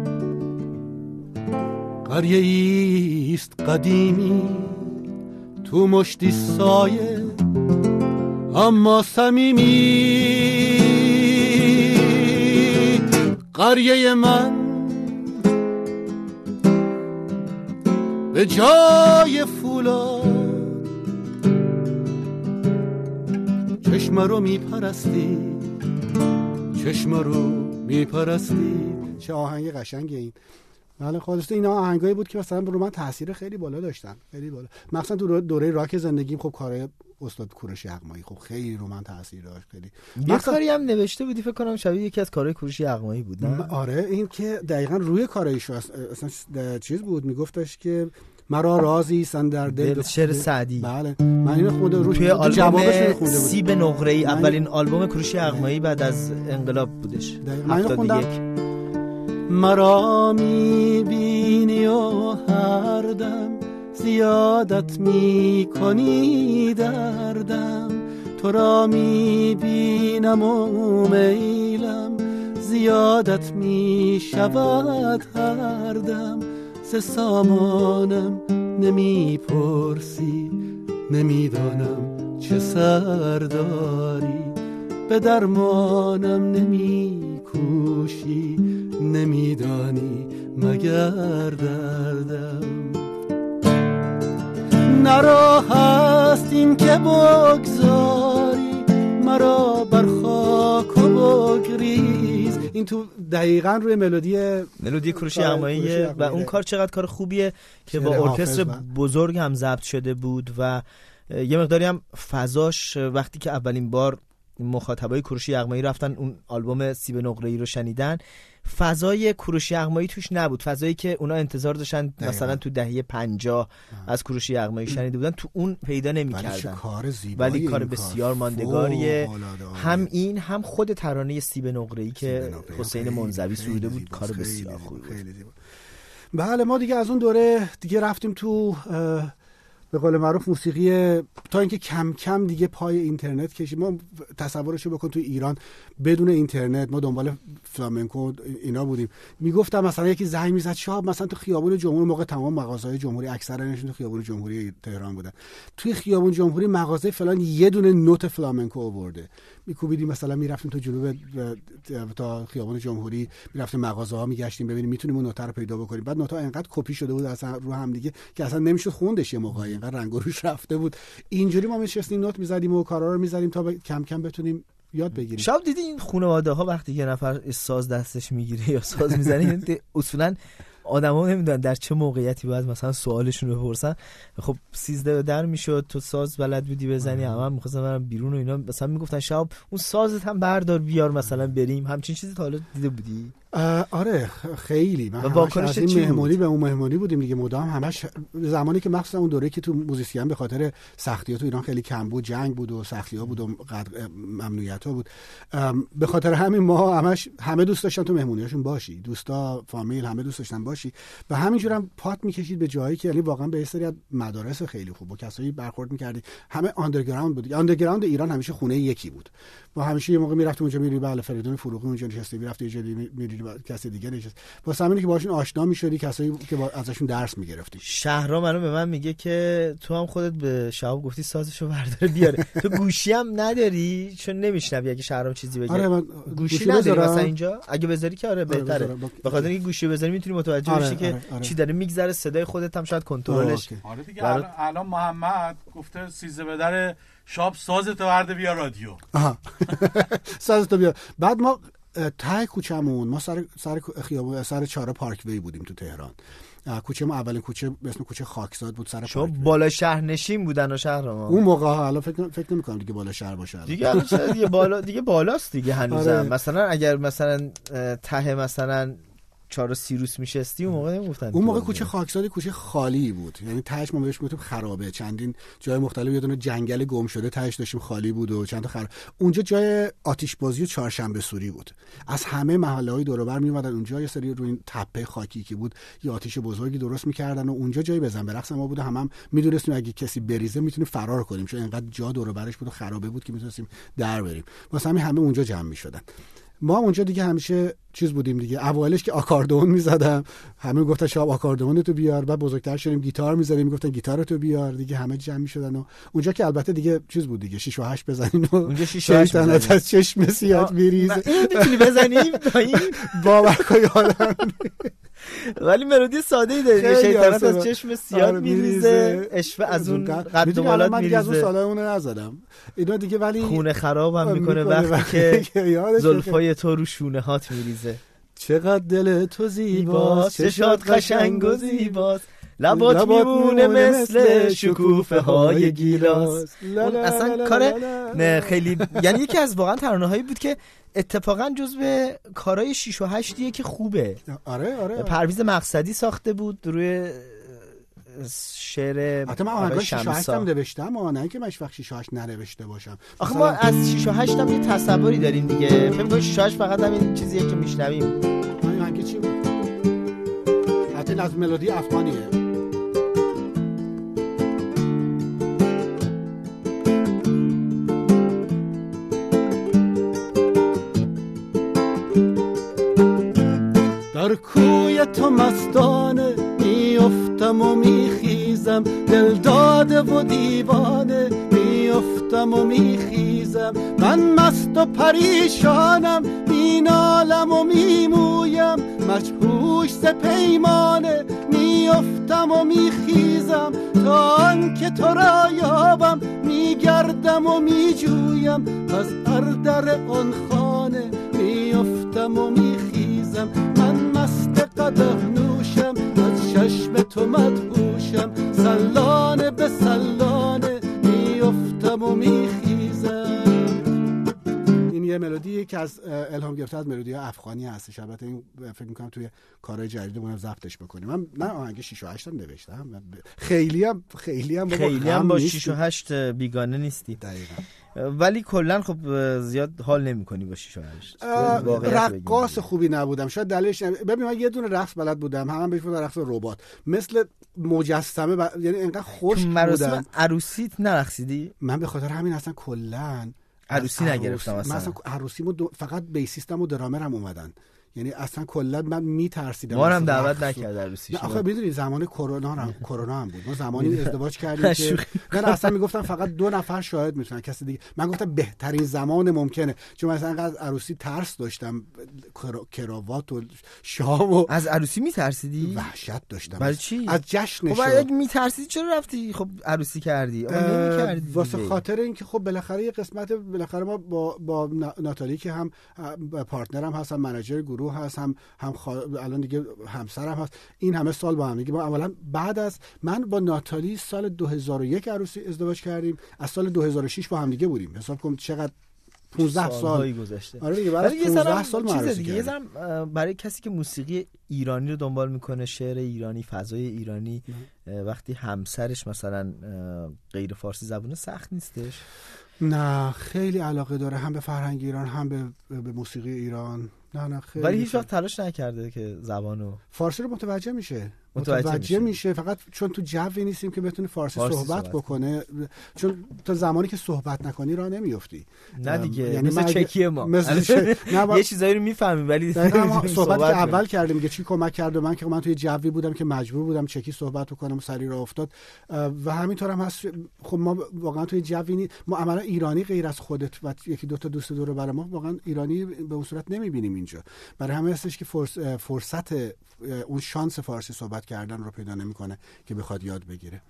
[SPEAKER 5] قریه ایست قدیمی، تو مشتی سایه اما صمیمی، قریه من به جای فولاد چشم رو میپرستی، چشم رو میپرستی.
[SPEAKER 4] چه آهنگ قشنگه این. بله خالص اینا آهنگایی بود که مثلا رو من تاثیر خیلی بالا داشتن، خیلی بالا. مثلا تو دوره راک زندگیم خب کارهای استاد کوروش یغمایی خب خیلی رو من تاثیر داشت. خیلی
[SPEAKER 3] یه کاری هم نوشته بودی فکر کنم شبیه یکی از کارهای کوروش یغمایی بود نه؟
[SPEAKER 4] آره این که دقیقاً روی کارایش اصلا چیز بود، میگفتش که مرا رازی سن در دل،
[SPEAKER 3] شعر سعدی.
[SPEAKER 4] بله من اینو خونده روش
[SPEAKER 3] توی آلبوم
[SPEAKER 4] بود.
[SPEAKER 3] سیب نقره‌ای، اولین آلبوم کوروش یغمایی بعد از انقلاب بودش.
[SPEAKER 4] من خوندم.
[SPEAKER 5] مرا میبینی و هر دم زیادت میکنی دردم، تو را میبینم و میلم زیادت میشود هر دم، ز سامانم نمیپرسی نمیدانم چه سر داری، به درمانم نمیکوشی نمیدانی مگر دردم. نرا هست این که بگذاری مرا بر خاک و بگریز.
[SPEAKER 4] این تو دقیقاً روی ملودی
[SPEAKER 3] کوروش یغمایی و اون کار چقدر کار خوبیه که با ارکستر بزرگ هم ضبط شده بود و یه مقداری هم فضاش وقتی که اولین بار مخاطبای کوروش یغمایی رفتن اون آلبوم سیب نقره‌ای رو شنیدن، فضای کوروش یغمایی توش نبود، فضایی که اونا انتظار داشتن مثلا تو دهه 50 از کوروش یغمایی شنیده بودن تو اون پیدا نمی‌کردن. ولی کار بسیار ماندگاریه. هم این هم خود ترانه سیب نقره‌ای که حسین منزوی سروده بود کار بسیار خوبی بود.
[SPEAKER 4] بله ما دیگه از اون دوره دیگه رفتیم تو به قول معروف موسیقی، تا اینکه کم کم دیگه پای اینترنت کشید. ما تصورشو بکن تو ایران بدون اینترنت ما دنبال فلامنکو اینا بودیم. میگفتم مثلا یکی زنگ میزد شاب مثلا تو خیابون جمهوری، موقع تمام مغازه‌های جمهوری اکثرا تو خیابون جمهوری تهران بودن، توی خیابون جمهوری مغازه فلان یه دونه نوت فلامنکو آورده، میکوبیدیم مثلا میرفتیم تو جنوب تا خیابون جمهوری، میرفتیم مغازه‌ها میگشتیم ببینیم میتونیم اون نوت رو پیدا بکنیم. بعد نوت‌ها انقدر کپی شده بود اصلا رو هم دیگه که اصلا نمیشد خوندش، یه موقعی انقدر رنگ و روش رفته بود. اینجوری ما میشستیم نوت میزدیم و کارا رو میزدیم تا کم کم بتونیم یاد بگیریم.
[SPEAKER 3] شب دیدی این خانواده‌ها وقتی یه نفر ساز دستش میگیره یا ساز میزنه اصولاً آدما نمیدونن در چه موقعیتی باید مثلا سوالشون رو بپرسن. خب 13 در میشد تو ساز بلد بودی بزنی، همه می‌خواستن برن بیرون و اینا، مثلا میگفتن شب اون سازت هم بردار بیار مثلا بریم. همچین چیزی تا حالا دیده بودی؟
[SPEAKER 4] آره خیلی. من
[SPEAKER 3] واکنش
[SPEAKER 4] این مهمونی به اون مهمونی بودیم دیگه مدام، همش زمانی که مخصوصا اون دوره که تو موزیسین به خاطر سختی‌ها تو ایران خیلی کم بود، جنگ بود و سختی‌ها بود و ممنوعیت‌ها بود، به خاطر همین ما همه دوست داشتن تو مهمونیاشون باشی، دوستا فامیل همه دوست داشتن باشی و همینجوری هم پات می‌کشید به جایی که یعنی واقعا به سری از مدارس خیلی خوب با کسایی برخورد می‌کردی، همه آندرگراند بود. آندرگراند ایران همیشه خونه یکی بود. ما همیشه یه موقع می‌رفتیم اونجا می‌ری بله فریدون فروغی اونجا نشسته، می‌رفت یه جایی می‌ری کسی دیگه نشست، واسه همینه که باشون آشنا می‌شدی، کسایی که ازشون درس می‌گرفتی.
[SPEAKER 3] شهرام الان به من میگه که تو هم خودت به شهاب گفتی سازشو برداره بیاره. تو گوشی هم نداری چون نمیشنوی اگه شهرام چیزی بگه.
[SPEAKER 4] آره من
[SPEAKER 3] گوشی نداری مثلا اینجا؟ اگه بذاری که آره بهتره. به خاطر اینکه گوشی بذاری میتونی متوجه بشی که چی داره میگذره، صدای خودت هم شاید کنترلش.
[SPEAKER 2] آره دیگه الان محمد گفته 13 به در شاب سازتو برده بیا رادیو.
[SPEAKER 4] سازتو بیا. بعد ما ته کوچمون ما سر خیابون سر چهار پارک وی بودیم تو تهران. کوچه ما اولین کوچه به اسم کوچه خاکزاد بود سر
[SPEAKER 3] شما بالا شهر نشین بودن و شهر ما
[SPEAKER 4] اون موقع حالا فکر نمی‌کنم دیگه بالا شهر باشه
[SPEAKER 3] دیگه بالاست دیگه هنوزم. آره. مثلا اگر مثلا ته مثلا چهار سیروس میشستی اون موقع نمیگفتن.
[SPEAKER 4] اون موقع کوچه خاکزاد کوچه خالی بود، یعنی تهش ما بهش میگفتیم خرابه، چندین جای مختلف، یه دونه جنگل گم شده تهش داشتیم خالی بود و چند تا اونجا جای آتش بازی و چهارشنبه سوری بود. از همه محله‌های دور و بر میومدن اونجا، یه سری روی این تپه خاکی که بود یه آتش بزرگی درست میکردن و اونجا جای بزن برقص ما بود. هم میدونستیم اگه کسی بریزه میتونیم فرار کنیم چون اینقدر جا دور و برش بود و خرابه بود که میتونستیم در بریم. واسه همه اونجا جمع میشدن ما اونجا دیگه همیشه چیز بودیم دیگه. اوایلش که آکاردئون میزدم، همه گفتن شاب آکاردئون تو بیار. بعد بزرگتر شدیم گیتار میزدیم، میگفتن گیتار تو بیار دیگه. همه جمع میشدن و اونجا که البته دیگه چیز بود دیگه، 6 و 8 بزنین و
[SPEAKER 3] اونجا 6 و 8
[SPEAKER 4] از چشم سیاه میریزه.
[SPEAKER 3] اینو میتونی بزنیم
[SPEAKER 4] باور کن یادم.
[SPEAKER 3] ولی ملودی ساده ای داره، شیطنت از چشم سیاه میریزه، اشوه از اون قد و بالات
[SPEAKER 4] میریزه. من از اون سالای اون نزدم اینا دیگه، ولی
[SPEAKER 3] خونه خراب هم میکنه وقتی که زلفای تو رو شونه هات میریزه.
[SPEAKER 5] چقدر دل تو زیباست،
[SPEAKER 3] چشات قشنگ و زیباست، لبات میمونه مثل شکوفه های گیلاس. اون اصلا کار نه خیلی، یعنی یکی از واقعا ترانه‌هایی بود که اتفاقا جزو کارهای 6 و 8 که خوبه.
[SPEAKER 4] آره
[SPEAKER 3] پرویز مقصدی ساخته بود روی شعر
[SPEAKER 4] حتی من آهنگای 6 و 8 هم نوشتم، نه که من وقت 6 و 8 ننوشته باشم.
[SPEAKER 3] آخه ما از 6 و 8 هم یه تصوری داریم دیگه، فکر کنم 6 و 8 فقط همین چیزیه که میشنویم.
[SPEAKER 4] این آهنگ چی بود؟ حتی از ملودی افغانیه.
[SPEAKER 5] در کوی تو مستانه میافتم و میخیزم، دل داده و دیوانه میافتم و میخیزم. من مست و پریشانم، مینالم و میمویم، مجهوش ز پیمانه میافتم و میخیزم. تا آنکه تو را یابم میگردم و میجویم، از هر در آن خانه میافتم و میخیزم. من مست قدح نوشم، از چشم تو مدهوشم، سلانه به سلانه میافتم و میخیزم.
[SPEAKER 4] این یه ملودی که از الهام گرفته از ملودی افغانی هستش. البته این فکر می‌کنم توی کارهای جدیدمون ضبطش بکنیم. من آهنگ 6 و 8 هم نوشتم. خیلی هم
[SPEAKER 3] با 6 و 8 بیگانه نیستی.
[SPEAKER 4] دقیقاً.
[SPEAKER 3] ولی کلا خب زیاد حال نمی‌کنی با 6 و 8.
[SPEAKER 4] رقاص خوبی نبودم. شاید دلیلش ببین من یه دونه رقص بلد بودم، همون بهش میگفتن رقص ربات، مثل مجسمه یعنی انقدر خوش بودم.
[SPEAKER 3] مراسم عروسیت نرقصیدی؟
[SPEAKER 4] من به خاطر همین اصلا کلا
[SPEAKER 3] عروسی نگرفتم.
[SPEAKER 4] مثلا عروسیمو فقط بیسیستم و درامرم اومدن، یعنی اصلا کلا من میترسیدم.
[SPEAKER 3] ما هم دعوت نکرد عروسی.
[SPEAKER 4] آخه میدونی زمان کرونا هم بود. ما زمانی ازدواج کردیم که من اصلا میگفتم فقط 2 نفر شاهد میتونن، کسی دیگه. من گفتم بهترین زمان ممکنه، چون مثلا انقدر عروسی ترس داشتم، کراوات و شام و
[SPEAKER 3] از عروسی میترسیدی؟
[SPEAKER 4] وحشت داشتم.
[SPEAKER 3] برای چی؟
[SPEAKER 4] از جشنش.
[SPEAKER 3] خب اگه میترسیدی چرا رفتی خب عروسی کردی؟ نمی‌کردی
[SPEAKER 4] واسه خاطر اینکه خب بالاخره یه قسمت، بالاخره ما با ناتالی که هم پارتنرم هست، هم منیجر گروه هست، هم الان دیگه همسرم هست، این همه سال با هم دیگه. ما اولا بعد از من با ناتالی سال 2001 عروسی ازدواج کردیم، از سال 2006 با هم دیگه بودیم. حساب کن چقدر 15 سال
[SPEAKER 3] گذشته.
[SPEAKER 4] آره دیگه، بعد 15 سال ما عروسی
[SPEAKER 3] دیگه. برای کسی که موسیقی ایرانی رو دنبال میکنه، شعر ایرانی، فضای ایرانی، وقتی همسرش مثلا غیر فارسی زبونه سخت نیستش؟
[SPEAKER 4] نه خیلی علاقه داره، هم به فرهنگ ایران هم به موسیقی ایران. نه خیلی.
[SPEAKER 3] ولی هیچ وقت تلاش نکرده که زبانو
[SPEAKER 4] فارسی رو متوجه میشه فقط چون تو جوی نیستیم که بتونی فارسی صحبت بکنه. چون تا زمانی که صحبت نکنی راه نمیافتی.
[SPEAKER 3] نه دیگه،
[SPEAKER 4] یعنی
[SPEAKER 3] مثل چکیه ما یه چیزایی رو میفهمیم ولی
[SPEAKER 4] صحبت که اول کردیم میگه چی کمک کرد به من که من توی جوی بودم که مجبور بودم چکی صحبت بکنم و سری راه افتاد. و همینطور هم هست. خب ما واقعا توی جوی ما عملا ایرانی غیر از خودت و یکی دو تا دوست دور برای ما واقعا ایرانی به اون صورت نمیبینیم اینجا. برای همین هستش که فرصت اون شانس فارسی صحبت کردن رو پیدا نمیکنه که بخواد یاد بگیره.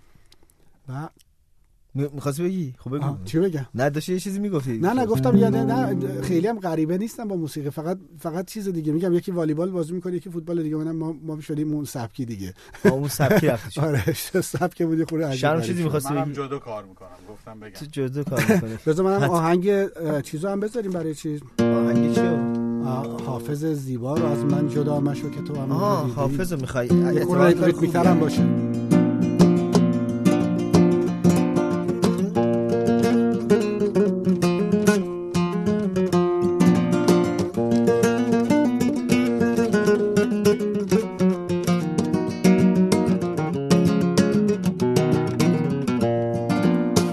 [SPEAKER 4] و
[SPEAKER 3] می‌خواستی بگی؟ خب بگو.
[SPEAKER 4] چی بگم؟
[SPEAKER 3] نه داشتی یه چیزی میگفتی.
[SPEAKER 4] نه گفتم یاده نه خیلی هم غریبه نیستم با موسیقی، فقط چیز دیگه میگم. یکی والیبال بازی میکنه، یکی فوتبال دیگه. ما شدیم اون سبکی دیگه.
[SPEAKER 3] اون سبکی رفتی.
[SPEAKER 4] آره سبک بود خورده عجیب.
[SPEAKER 3] شرم چیزی می‌خواستی بگی؟
[SPEAKER 2] منم جدا کار میکنم، گفتم بگم.
[SPEAKER 3] تو جدا کار میکنی.
[SPEAKER 4] بذار منم آهنگ چیزو هم بذاریم برای چیز.
[SPEAKER 3] آهنگ چیو؟
[SPEAKER 4] حافظ زیبا رو از من جدا مشو که تو هم
[SPEAKER 3] حافظ رو میخوای
[SPEAKER 4] ریتمیک‌ترم باشه.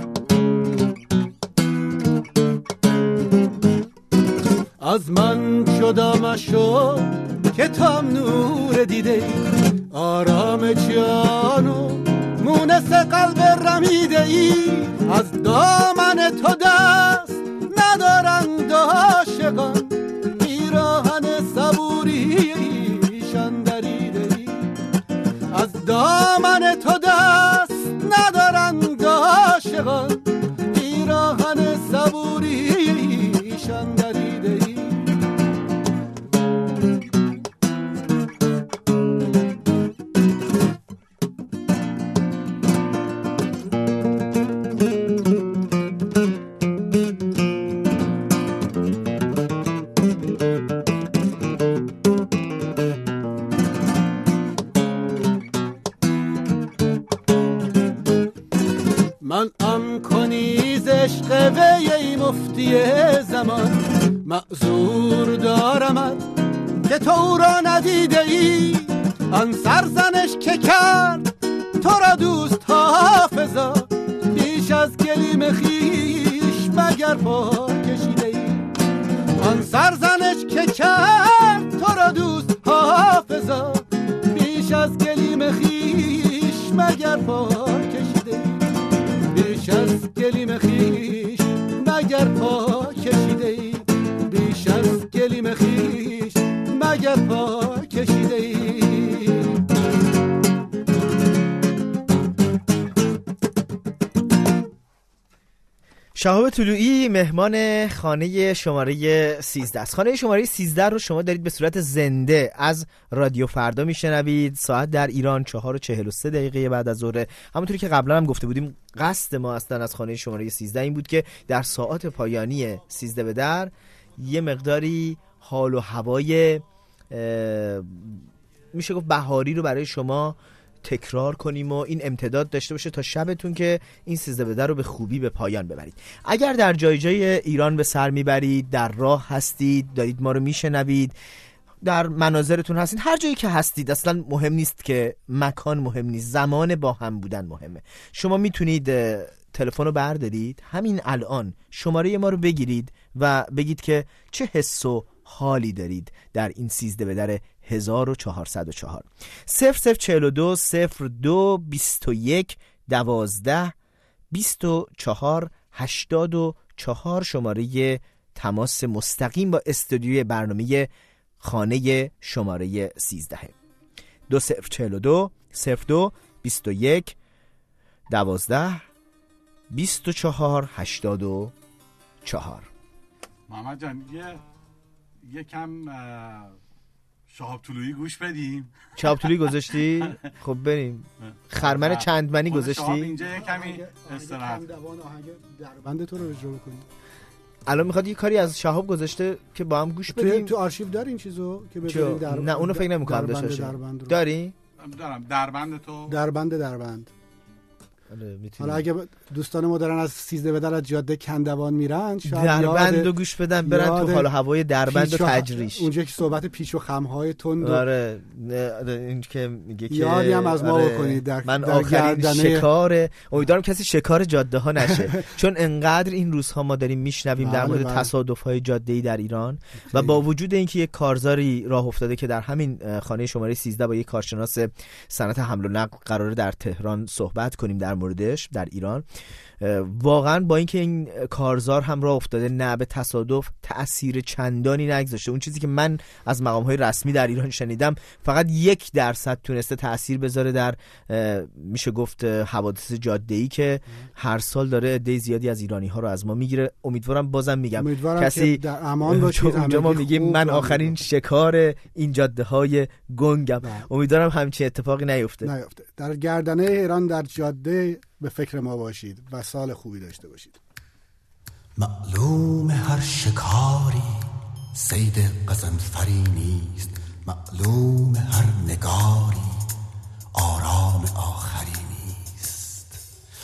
[SPEAKER 5] از من جدا مشو که تام نور دیده ای، آرام جانو مونس قلب رمیده ای. از دامن تو دست ندارند عاشقان، پیراهن صبوریشان دریده ای. از دامن تو دست ندارند عاشقان، پیراهن صبوریشان دریده ای. من ام کنی ز عشق وی ای مفتی زمان، معذور دارمت که تو او را ندیده ای. آن سرزنش که کرد تو را دوست حافظا، بیش از گلیم خیش مگر پا کشیده ای. آن سرزنش که کرد تو را دوست حافظا، بیش از گلیم خیش مگر پا کشیده ای. بیش از گلیم خیش مگر پا کشیده ای. بیش از گلیم خیش مگر پا کشیده ای.
[SPEAKER 3] شهاب طلویی مهمان خانه شماره 13 است. خانه شماره 13 رو شما دارید به صورت زنده از رادیو فردا میشنوید. ساعت در ایران 4:43 بعد از ظهر. همونطوری که قبلا هم گفته بودیم قصد ما اصلا از خانه شماره 13 این بود که در ساعات پایانی 13 به در یه مقداری حال و هوای میشه گفت بهاری رو برای شما تکرار کنیم و این امتداد داشته باشه تا شبتون که این 13 به در رو به خوبی به پایان ببرید. اگر در جای جای ایران به سر میبرید، در راه هستید، دارید ما رو میشنوید، در مناظرتون هستید، هر جایی که هستید، اصلا مهم نیست که مکان مهم نیست، زمان با هم بودن مهمه. شما میتونید تلفن رو بردارید، همین الان شماره ما رو بگیرید و بگید که چه حس و حالی دارید در این 13 به در 1404. 0042 02 21 12 24 84 شماره تماس مستقیم با استودیوی برنامه خانه شماره 13. 2042 02 21 12 24 84.
[SPEAKER 2] محمد جان یه کم شهاب طلویی گوش بدیم.
[SPEAKER 3] شهاب طلویی گذاشتی؟ خب بریم. خرمن چندمنی گذاشتی؟
[SPEAKER 2] شهاب اینجا یه کمی استراحت.
[SPEAKER 4] دربند تو رو اجرا بکنی.
[SPEAKER 3] الان میخواد یه کاری از شهاب گذاشته که با هم گوش بدیم.
[SPEAKER 4] تو آرشیو داری این چیزو که بذاریم؟
[SPEAKER 3] نه اونو فکر نمی‌کنم داشته باشه. داری؟
[SPEAKER 2] دارم. دربند تو.
[SPEAKER 4] دربند. حالا اگه دوستان ما دارن از 13 به در از جاده کندوان میرن، شاید
[SPEAKER 3] دربند رو گوش بدن، برن تو حال و هوای دربند و تجریش.
[SPEAKER 4] اونجا که صحبت پیچ و خم‌های تند.
[SPEAKER 3] آره این که میگه که
[SPEAKER 4] یادی هم از ما بکنید
[SPEAKER 3] من آخرین شکار، امیدوارم کسی شکار جاده ها نشه چون انقدر این روزها ما داریم میشنویم در مورد تصادف‌های جاده‌ای در ایران و با وجود اینکه یک کارزاری راه افتاده که در همین خانه شماره 13 با یک کارشناس صنعت حمل و نقل قراره در تهران صحبت کنیم در موردش در ایران، واقعا با اینکه این کارزار هم راه افتاده نه به تصادف تأثیر چندانی نگذاشته. اون چیزی که من از مقام‌های رسمی در ایران شنیدم فقط 1% تونسته تأثیر بذاره در میشه گفت حوادث جاده‌ای که هر سال داره عده زیادی از ایرانی‌ها رو از ما میگیره. امیدوارم بازم میگم کسی
[SPEAKER 4] در امان باشید.
[SPEAKER 3] اونجا ما میگیم من آخرین شکار این جاده‌های گنگم. امیدوارم همچین اتفاقی نیفته.
[SPEAKER 4] در گردنه ایران در جاده به فکر ما باشید و سال خوبی داشته باشید.
[SPEAKER 5] معلوم هر شکاری صید غضنفری نیست، معلوم هر نگاری آرام آخری نیست.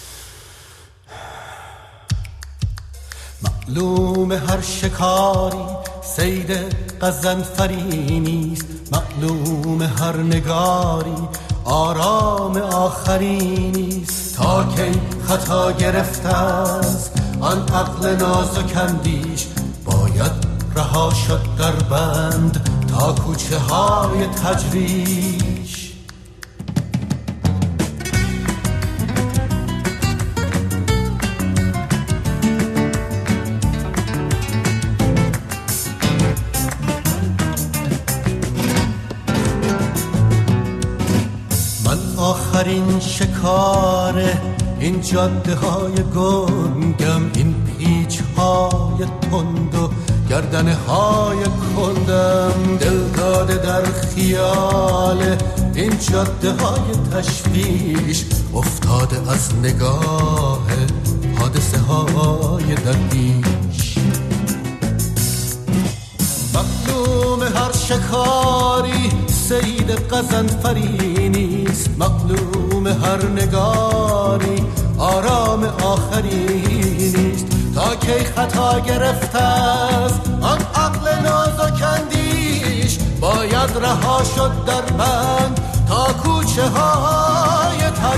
[SPEAKER 5] معلوم هر شکاری صید غضنفری نیست، معلوم هر نگاری آرام آخری نیست. تا کی خطا گرفته است آن عقل نازک اندیش، باید رها شد در بند تا کوچه های تجریش. من آخرین شکار این جاده های گنگم، این پیچ های تند و گردنه های کندم، دل داده در خیال این جاده های تشویش، افتاده از نگاه حادثه های در پیش. معلوم هر شکاری سید غضنفری نیست، معلوم هر نگاری آرام آخری نیست. تا کی خطا گرفته است آن عقل نازک اندیش، باید رها شد در بند تا کوچه های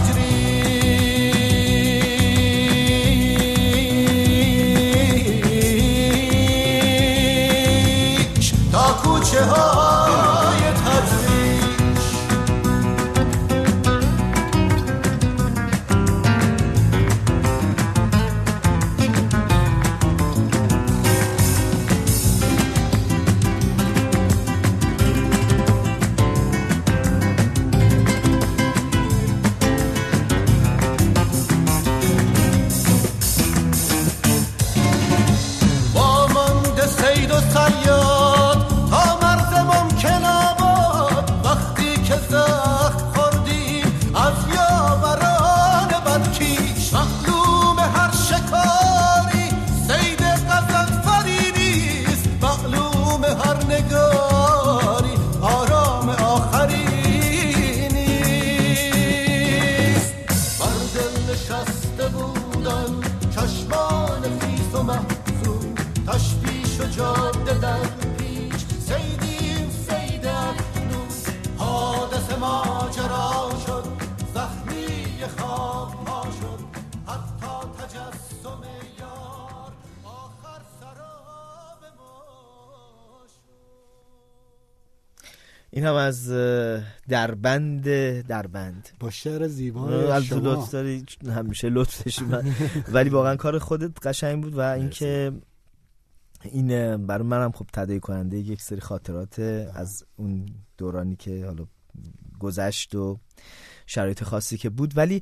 [SPEAKER 5] تجریش، تا کوچه های تجریش.
[SPEAKER 3] این هم از دربند
[SPEAKER 4] با شعر زیبای شما.
[SPEAKER 3] لطف داری، همیشه لطف داشتی ولی واقعا کار خودت قشنگ بود و اینکه این برای منم خب تداعی کننده یک سری خاطرات از اون دورانی که حالا گذشت و شرایط خاصی که بود. ولی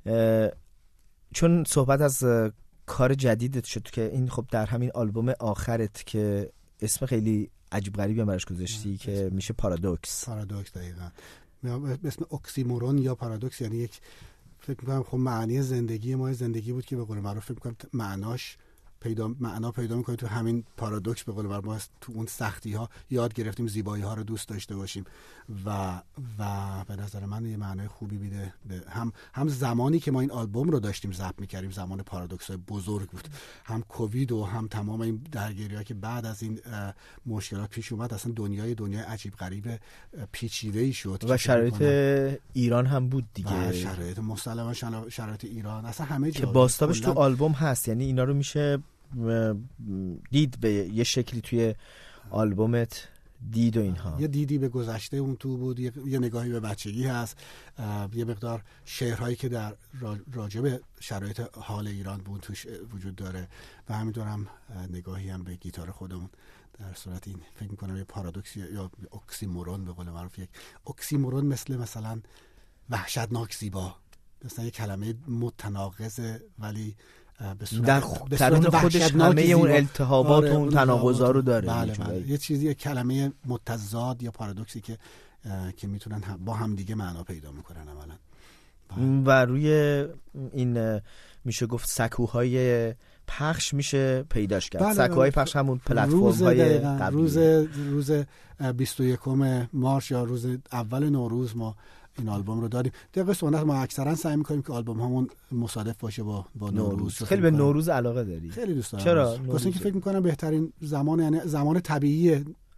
[SPEAKER 3] چون صحبت از کار جدیدت شد که این خب در همین آلبوم آخرت که اسم خیلی عجیب غریبی هم براش گذاشتی که میشه پارادوکس
[SPEAKER 4] دقیقاً اسم اکسیمورون یا پارادوکس، یعنی یک فکر می‌کنم خب معنی زندگی ما زندگی بود که به قول معروف فکر می‌کنم معنا پیدا می‌کنه تو همین پارادوکس. به قول معروف ما تو اون سختی‌ها یاد گرفتیم زیبایی‌ها رو دوست داشته باشیم و به نظر من یه معنای خوبی میده. هم زمانی که ما این آلبوم رو داشتیم ضبط می‌کردیم زمان پارادوکس‌های بزرگ بود، هم کووید و هم تمام این درگیری‌ها که بعد از این مشکلات پیش اومد، اصلا دنیای عجیب غریب پیچیده‌ای شد
[SPEAKER 3] و شرایط ایران هم بود دیگه.
[SPEAKER 4] شرایط مسلماً شرایط ایران اصلا همه جا
[SPEAKER 3] که باستابش تو آلبوم هست، یعنی اینا رو میشه دید به یه شکلی توی آلبومت دید و اینها.
[SPEAKER 4] یه دیدی به گذشته اون تو بود، یه نگاهی به بچگی هست، یه مقدار شعرهایی که در راجع به شرایط حال ایران بود توش وجود داره و همینطور هم نگاهی هم به گیتار خودمون. در صورت این فکر می‌کنم یه پارادوکس یا اکسیمورون به قول معروف، یک اکسیمورون مثلا وحشتناک زیبا، مثلا یه کلمه متناقضه ولی
[SPEAKER 3] در خودش همه اون التهابات و اون تناقض‌ها رو داره.
[SPEAKER 4] بله. یه چیزی، یه کلمه متضاد یا پارادوکسی که میتونن با هم دیگه معنا پیدا میکنن عملاً.
[SPEAKER 3] و روی این میشه گفت سکوهای پخش میشه پیداش کرد. سکوهای پخش همون پلتفرم‌های قبلی.
[SPEAKER 4] روز 21 مارس یا روز اول نوروز ما این آلبوم رو داریم. دقیقاً سنت ما اکثرا سعی می‌کنیم که آلبوم همون مصادف باشه با نوروز.
[SPEAKER 3] خیلی به نوروز علاقه داری؟
[SPEAKER 4] خیلی دوست دارم.
[SPEAKER 3] چرا؟
[SPEAKER 4] واسه اینکه فکر می‌کنم بهترین زمان، یعنی زمان طبیعی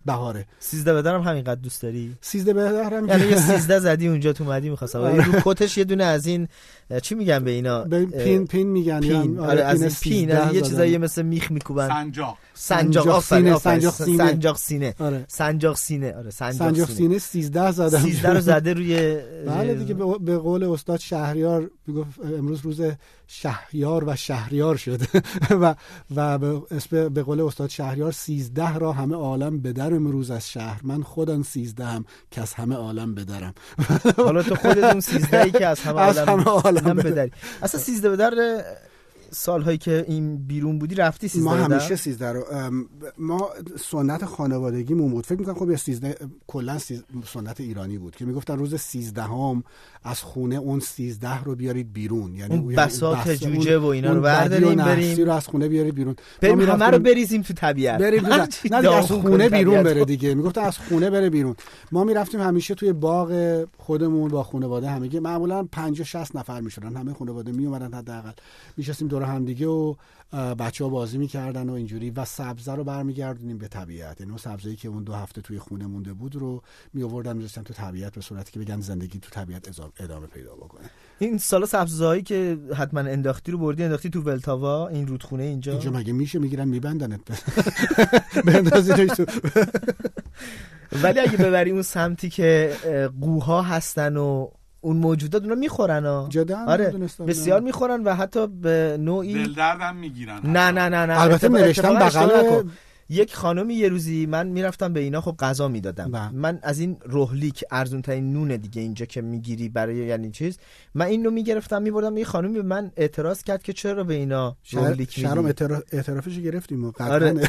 [SPEAKER 4] بهاره.
[SPEAKER 3] 13 بدرم همینقدر دوست داری؟
[SPEAKER 4] 13 بدرم
[SPEAKER 3] یعنی یه 13 زدی اونجا تو اومدی می‌خواستم رو کتش یه دونه از این چی میگن به اینا،
[SPEAKER 4] پین میگن،
[SPEAKER 3] پین. آره از این پین از یه چیزایی مثل میخ میکوبن، سنجاق سینه. سنجاق سینه.
[SPEAKER 4] آره
[SPEAKER 3] سنجاق سینه. آره
[SPEAKER 4] سنجاق سینه 13 زدم.
[SPEAKER 3] 13 رو زده روی
[SPEAKER 4] بله دیگه. به قول استاد شهریار میگفت امروز روز شهریار و شهریار شده و به قول استاد شهریار 13 را همه عالم بدر امروز از شهر، من خودم 13 هم که از همه عالم بدرم.
[SPEAKER 3] حالا تو خودت اون 13ی که از همه عالم بدری. اصلا 13 بدر سالهایی که این بیرون بودی رفتی 13
[SPEAKER 4] ما همیشه 13 رو ما سنت خانوادگیمون بود. فکر می‌کنم خب 13 کلا سنت ایرانی بود که میگفتن روز 13 هم از خونه اون 13 رو بیارید بیرون، یعنی
[SPEAKER 3] اون بساط جوجه و اینا رو برداریم بریم
[SPEAKER 4] رو از خونه بیارید بیرون،
[SPEAKER 3] بریم همه رو بریزیم تو طبیعت،
[SPEAKER 4] بریم نه دیگه از خونه بیرون بره دیگه. میگفتن از خونه بره بیرون. ما میرفتیم همیشه توی باغ خودمون با خانواده، همگی معمولا 50 60 نفر میشدن، همه خانواده می اومدن، حداقل میشستیم دور هم دیگه و بچه‌ها بازی می‌کردن و اینجوری، و سبزه رو برمیگردونیم به طبیعت. یعنی اون سبزه‌ای که اون 2 هفته توی خونه مونده بود رو می‌آوردن می‌ذاشتن تو طبیعت، به صورتی که بگن زندگی تو طبیعت ادامه پیدا بکنه.
[SPEAKER 3] این سالا سبزه‌هایی که حتما انداختی رو بردی انداختی تو ولتاوا، این رودخونه اینجا
[SPEAKER 4] مگه میشه؟ میگیرن میبندنت بندازی تو.
[SPEAKER 3] ولی اگه ببری اون سمتی که قوها هستن و اون موجودات اونا میخورن آره بسیار میخورن و حتی به نوعی
[SPEAKER 2] دل دردم میگیرن.
[SPEAKER 3] نه
[SPEAKER 4] البته نوشتم بغل
[SPEAKER 3] یک خانمی یه روزی من میرفتم به اینا خب غذا میدادم، من از این رهلیک ارزون ترین نون دیگه اینجا که میگیری برای یعنی چیز، من این رو میگرفتم میبردم. یه خانمی به من اعتراض کرد که چرا به اینا رهلیک میدی.
[SPEAKER 4] شرم اعترافش گرفتیم
[SPEAKER 3] آره.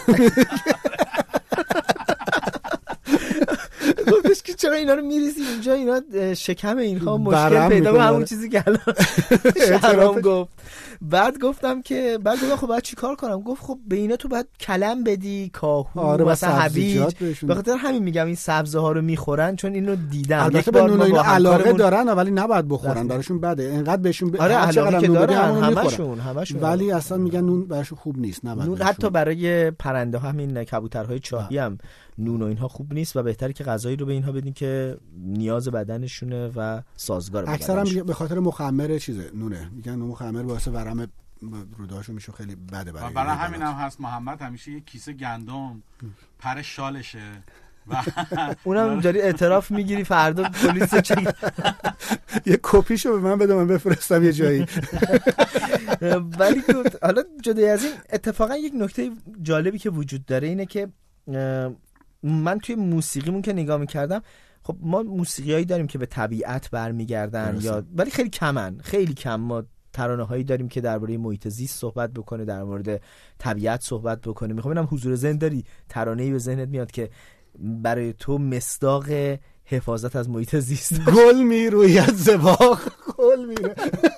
[SPEAKER 3] گفتش که چرا اینا رو میریزی اینجا، اینا شکم اینها مشکل پیدا به همون چیزی که الان شهرام گفت. بعد گفتم خب بعد چی کار کنم؟ گفت خب به اینا تو باید کلم بدی، کاهو مثلا هویج. به خاطر همین میگم این سبزه ها رو میخورن چون اینو دیدم.
[SPEAKER 4] البته به نون اینا علاقه دارن ولی نباید بخورن، براشون بده. اینقدر بهشون
[SPEAKER 3] آره علاقه که دارن همشون،
[SPEAKER 4] ولی اصلا میگن نون براشون خوب نیست، نباید
[SPEAKER 3] نون. حتی برای پرنده ها همین کبوترهای چاهی هم نون و اینها خوب نیست و بهتره که غذایی رو به اینها بدین که نیاز بدنشونه و سازگار.
[SPEAKER 4] اکثرا به خاطر مخمر چیزه نونه، میگن مخمر باعث ورم رودهاشون میشه، خیلی بده
[SPEAKER 2] برای همین هم هست محمد همیشه یک کیسه گندم پر شالشه و
[SPEAKER 3] اونم داری اعتراف میگیری فردا پلیس چک
[SPEAKER 4] یه کپیشو به من بده من بفرستم یه جایی.
[SPEAKER 3] ولی حالا جدای از این اتفاقا یک نکته جالبی که وجود داره اینه که من توی موسیقیمون که نگاه میکردم، خب ما موسیقیایی داریم که به طبیعت برمیگردن یا ولی خیلی کم ما ترانه هایی داریم که درباره محیط زیست صحبت بکنه، در مورد طبیعت صحبت بکنه. میخوام ببینم حضور ذهن داری ترانه‌ای به ذهنت میاد که برای تو مصداق حفاظت از محیط زیست؟
[SPEAKER 4] گل میروید ز باغ، گل میره.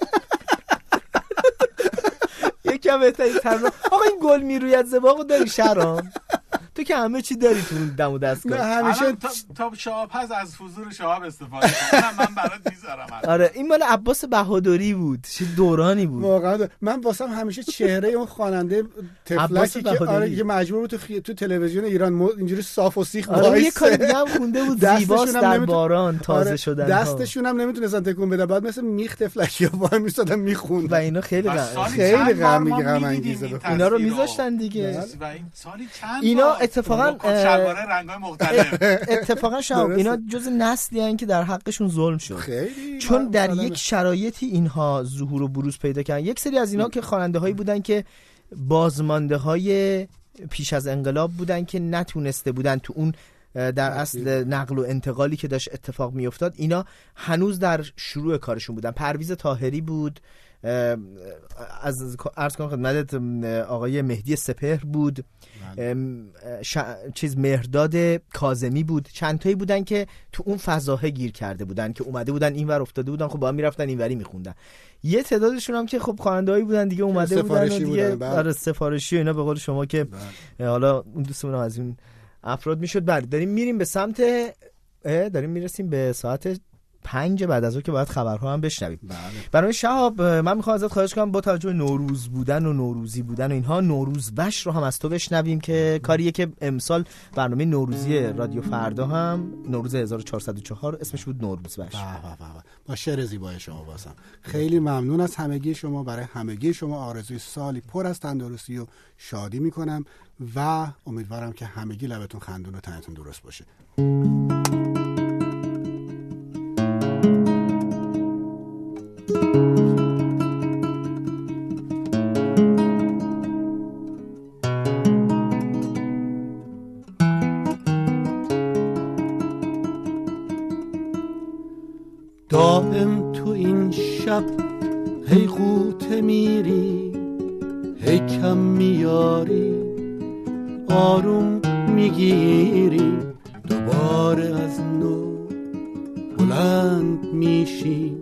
[SPEAKER 3] یکم بهترین ترانه. آقا این گل میروید ز باغ داری شهرام؟ تو که همه چی داری تو دم و دستگاه.
[SPEAKER 2] همیشه تا شهاب هست از حضور شهاب استفاده کنم. من برات میذارم.
[SPEAKER 3] آره این مال عباس بهادری بود، چه دورانی بود
[SPEAKER 4] واقعا. من واسم همیشه چهره اون خواننده تفلکی که مجبور بود تو تلویزیون ایران اینجوری صاف و سیخ وایسه.
[SPEAKER 3] یه کاری دیگه هم خونده بود، زیباست در باران تازه شدن.
[SPEAKER 4] دستشون هم نمیتونستن تکون بدن، بعد مثل میخ تفلکی وای میستادن میخوند
[SPEAKER 3] و اینا خیلی
[SPEAKER 4] غم انگیزه.
[SPEAKER 3] اینا رو میذاشتن دیگه.
[SPEAKER 2] سالی چند
[SPEAKER 3] اینا اتفاقا
[SPEAKER 2] شلوار رنگای مختلف
[SPEAKER 3] اتفاقا شب اینا جز نسلی هستن که در حقشون ظلم شد، چون در یک شرایطی اینها ظهور و بروز پیدا کردن. یک سری از اینا که خواننده هایی بودن که بازمانده های پیش از انقلاب بودن که نتونسته بودن تو اون در اصل نقل و انتقالی که داشت اتفاق می افتاد، اینا هنوز در شروع کارشون بودن. پرویز طاهری بود، از عرض کنم خدمتت آقای مهدی سپهر بود، مهرداد کاظمی بود، چند تایی بودن که تو اون فضاها گیر کرده بودن که اومده بودن اینور افتاده بودن، خب با هم میرفتن اینوری میخوندن. یه تعدادشون هم که خب خواننده‌ای بودن دیگه اومده بودن و دیگه برای سفارشی و اینا به قول شما که حالا اون دوستمون از این افراد میشد. بعد داریم میریم به سمت داریم میرسیم به ساعت 5 بعد از اون که باید خبرها هم بشنویم.
[SPEAKER 4] بله.
[SPEAKER 3] برای شهاب من میخوام ازت خواهش کنم با توجه به نوروز بودن و نوروزی بودن و اینها، نوروز وش رو هم از تو بشنویم که کاریه که امسال برنامه نوروزی رادیو فردا هم نوروز 1404 اسمش بود نوروز وش.
[SPEAKER 4] با شعر زیبای شما باسم. خیلی ممنون از همگی شما. برای همگی شما آرزوی سالی پر از تندرستی و شادی میکنم و امیدوارم که همگی لبتون خندون و تنتون درست باشه.
[SPEAKER 5] دائم تو این شب هی قوطه میری، هی کم میاری، آروم میگیری، دوباره از نو بلند میشیم،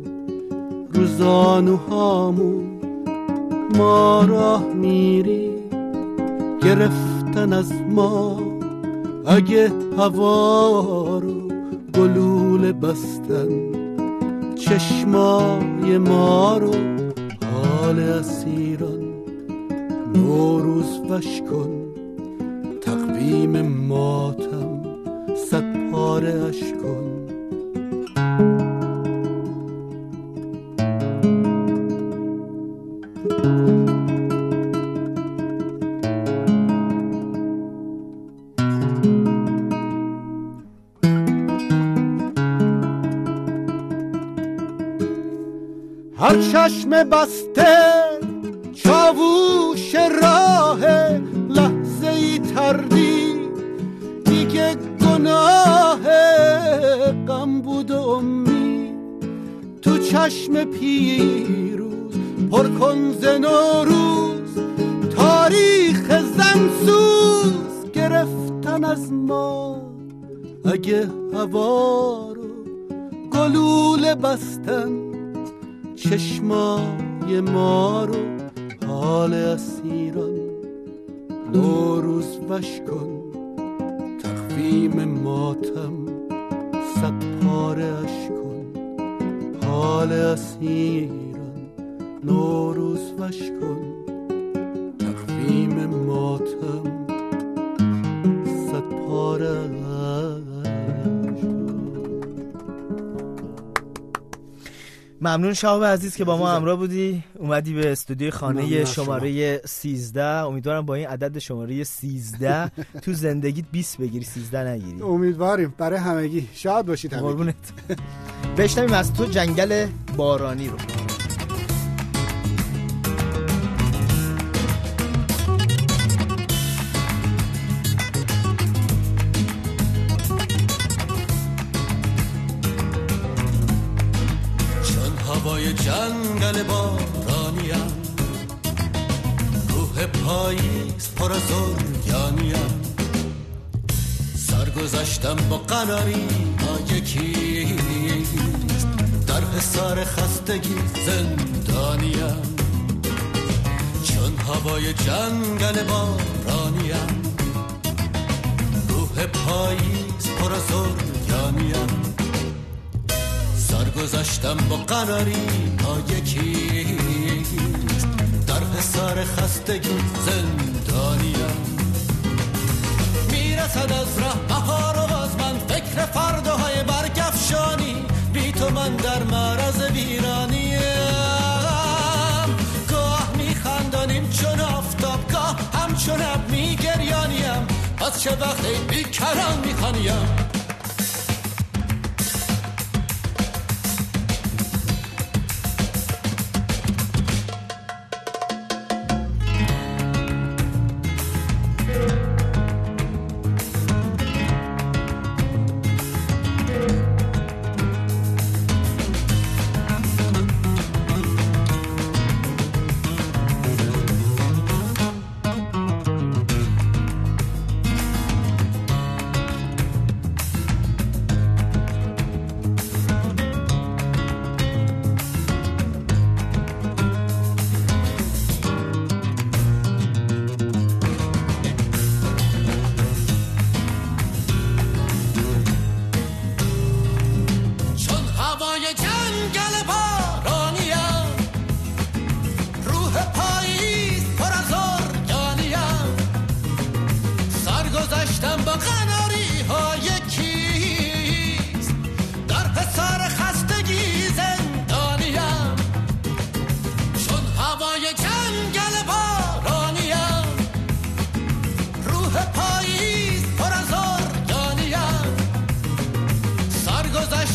[SPEAKER 5] روزانوهامون ما راه میری، گرفتن از ما اگه هوا رو گلوله بستن، چشمای ما رو حال اسیران، نوروز وش کن تقویم ماتم، 100 پاره اش کن. هر چشم بسته چاووش راه، لحظه ای تردید دیگه گناه، غم بود و امید تو چشم پیروز، پر کن ز نوروز تاریخ زمسوز، گرفتن از ما اگه هوا رو گلوله بستن، چشمای ما رو حال اسیران، نوروز وش کن تقویم ماتم، 100 پاره اش کن، حال اسیران، نوروز وش کن تقویم ماتم، 100 پاره اش کن.
[SPEAKER 3] ممنون شهاب عزیز که با ما همراه بودی، اومدی به استودیوی خانه شماره 13. امیدوارم با این عدد شماره 13 تو زندگیت 20 بگیری، 13 نگیری.
[SPEAKER 4] امیدواریم. برای همگی شاد باشید.
[SPEAKER 3] قربونت. بشنویم از تو جنگل بارانی رو.
[SPEAKER 6] هوای جنگل بارانیم، روح پاییز پر از اریانیم، سرگذشتم با قناری با یکیست، در حصار خستگی زندانیم، چون هوای جنگل بارانیم، روح پاییز پر از اریانیم، گذشتم با قناری تا یکیست، در حصار خستگی زندانیم، میرسد از راه بهار و باز من فکر فرداهای برگفشانی، بی تو من در معرض ویرانیم، گاه میخندانیم چون آفتاب، گاه همچون اب میگریانیم، پس چه وقتی بیکران میخوانیم.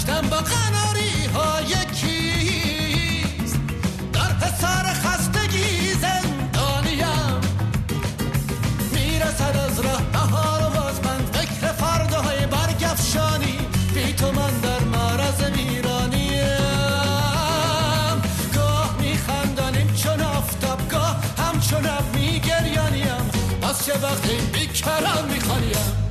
[SPEAKER 6] رفتم با قناری های کیست، در حصار خستگی زندانیم، میرسد از راه بهار و باز من فکر فرداهای برگفشانی، بی تو من در معرض ویرانیم. گاه میخندانیم چون آفتاب، گاه همچون اب میگریانیم، از چه وقتی بیکران میخوانیم.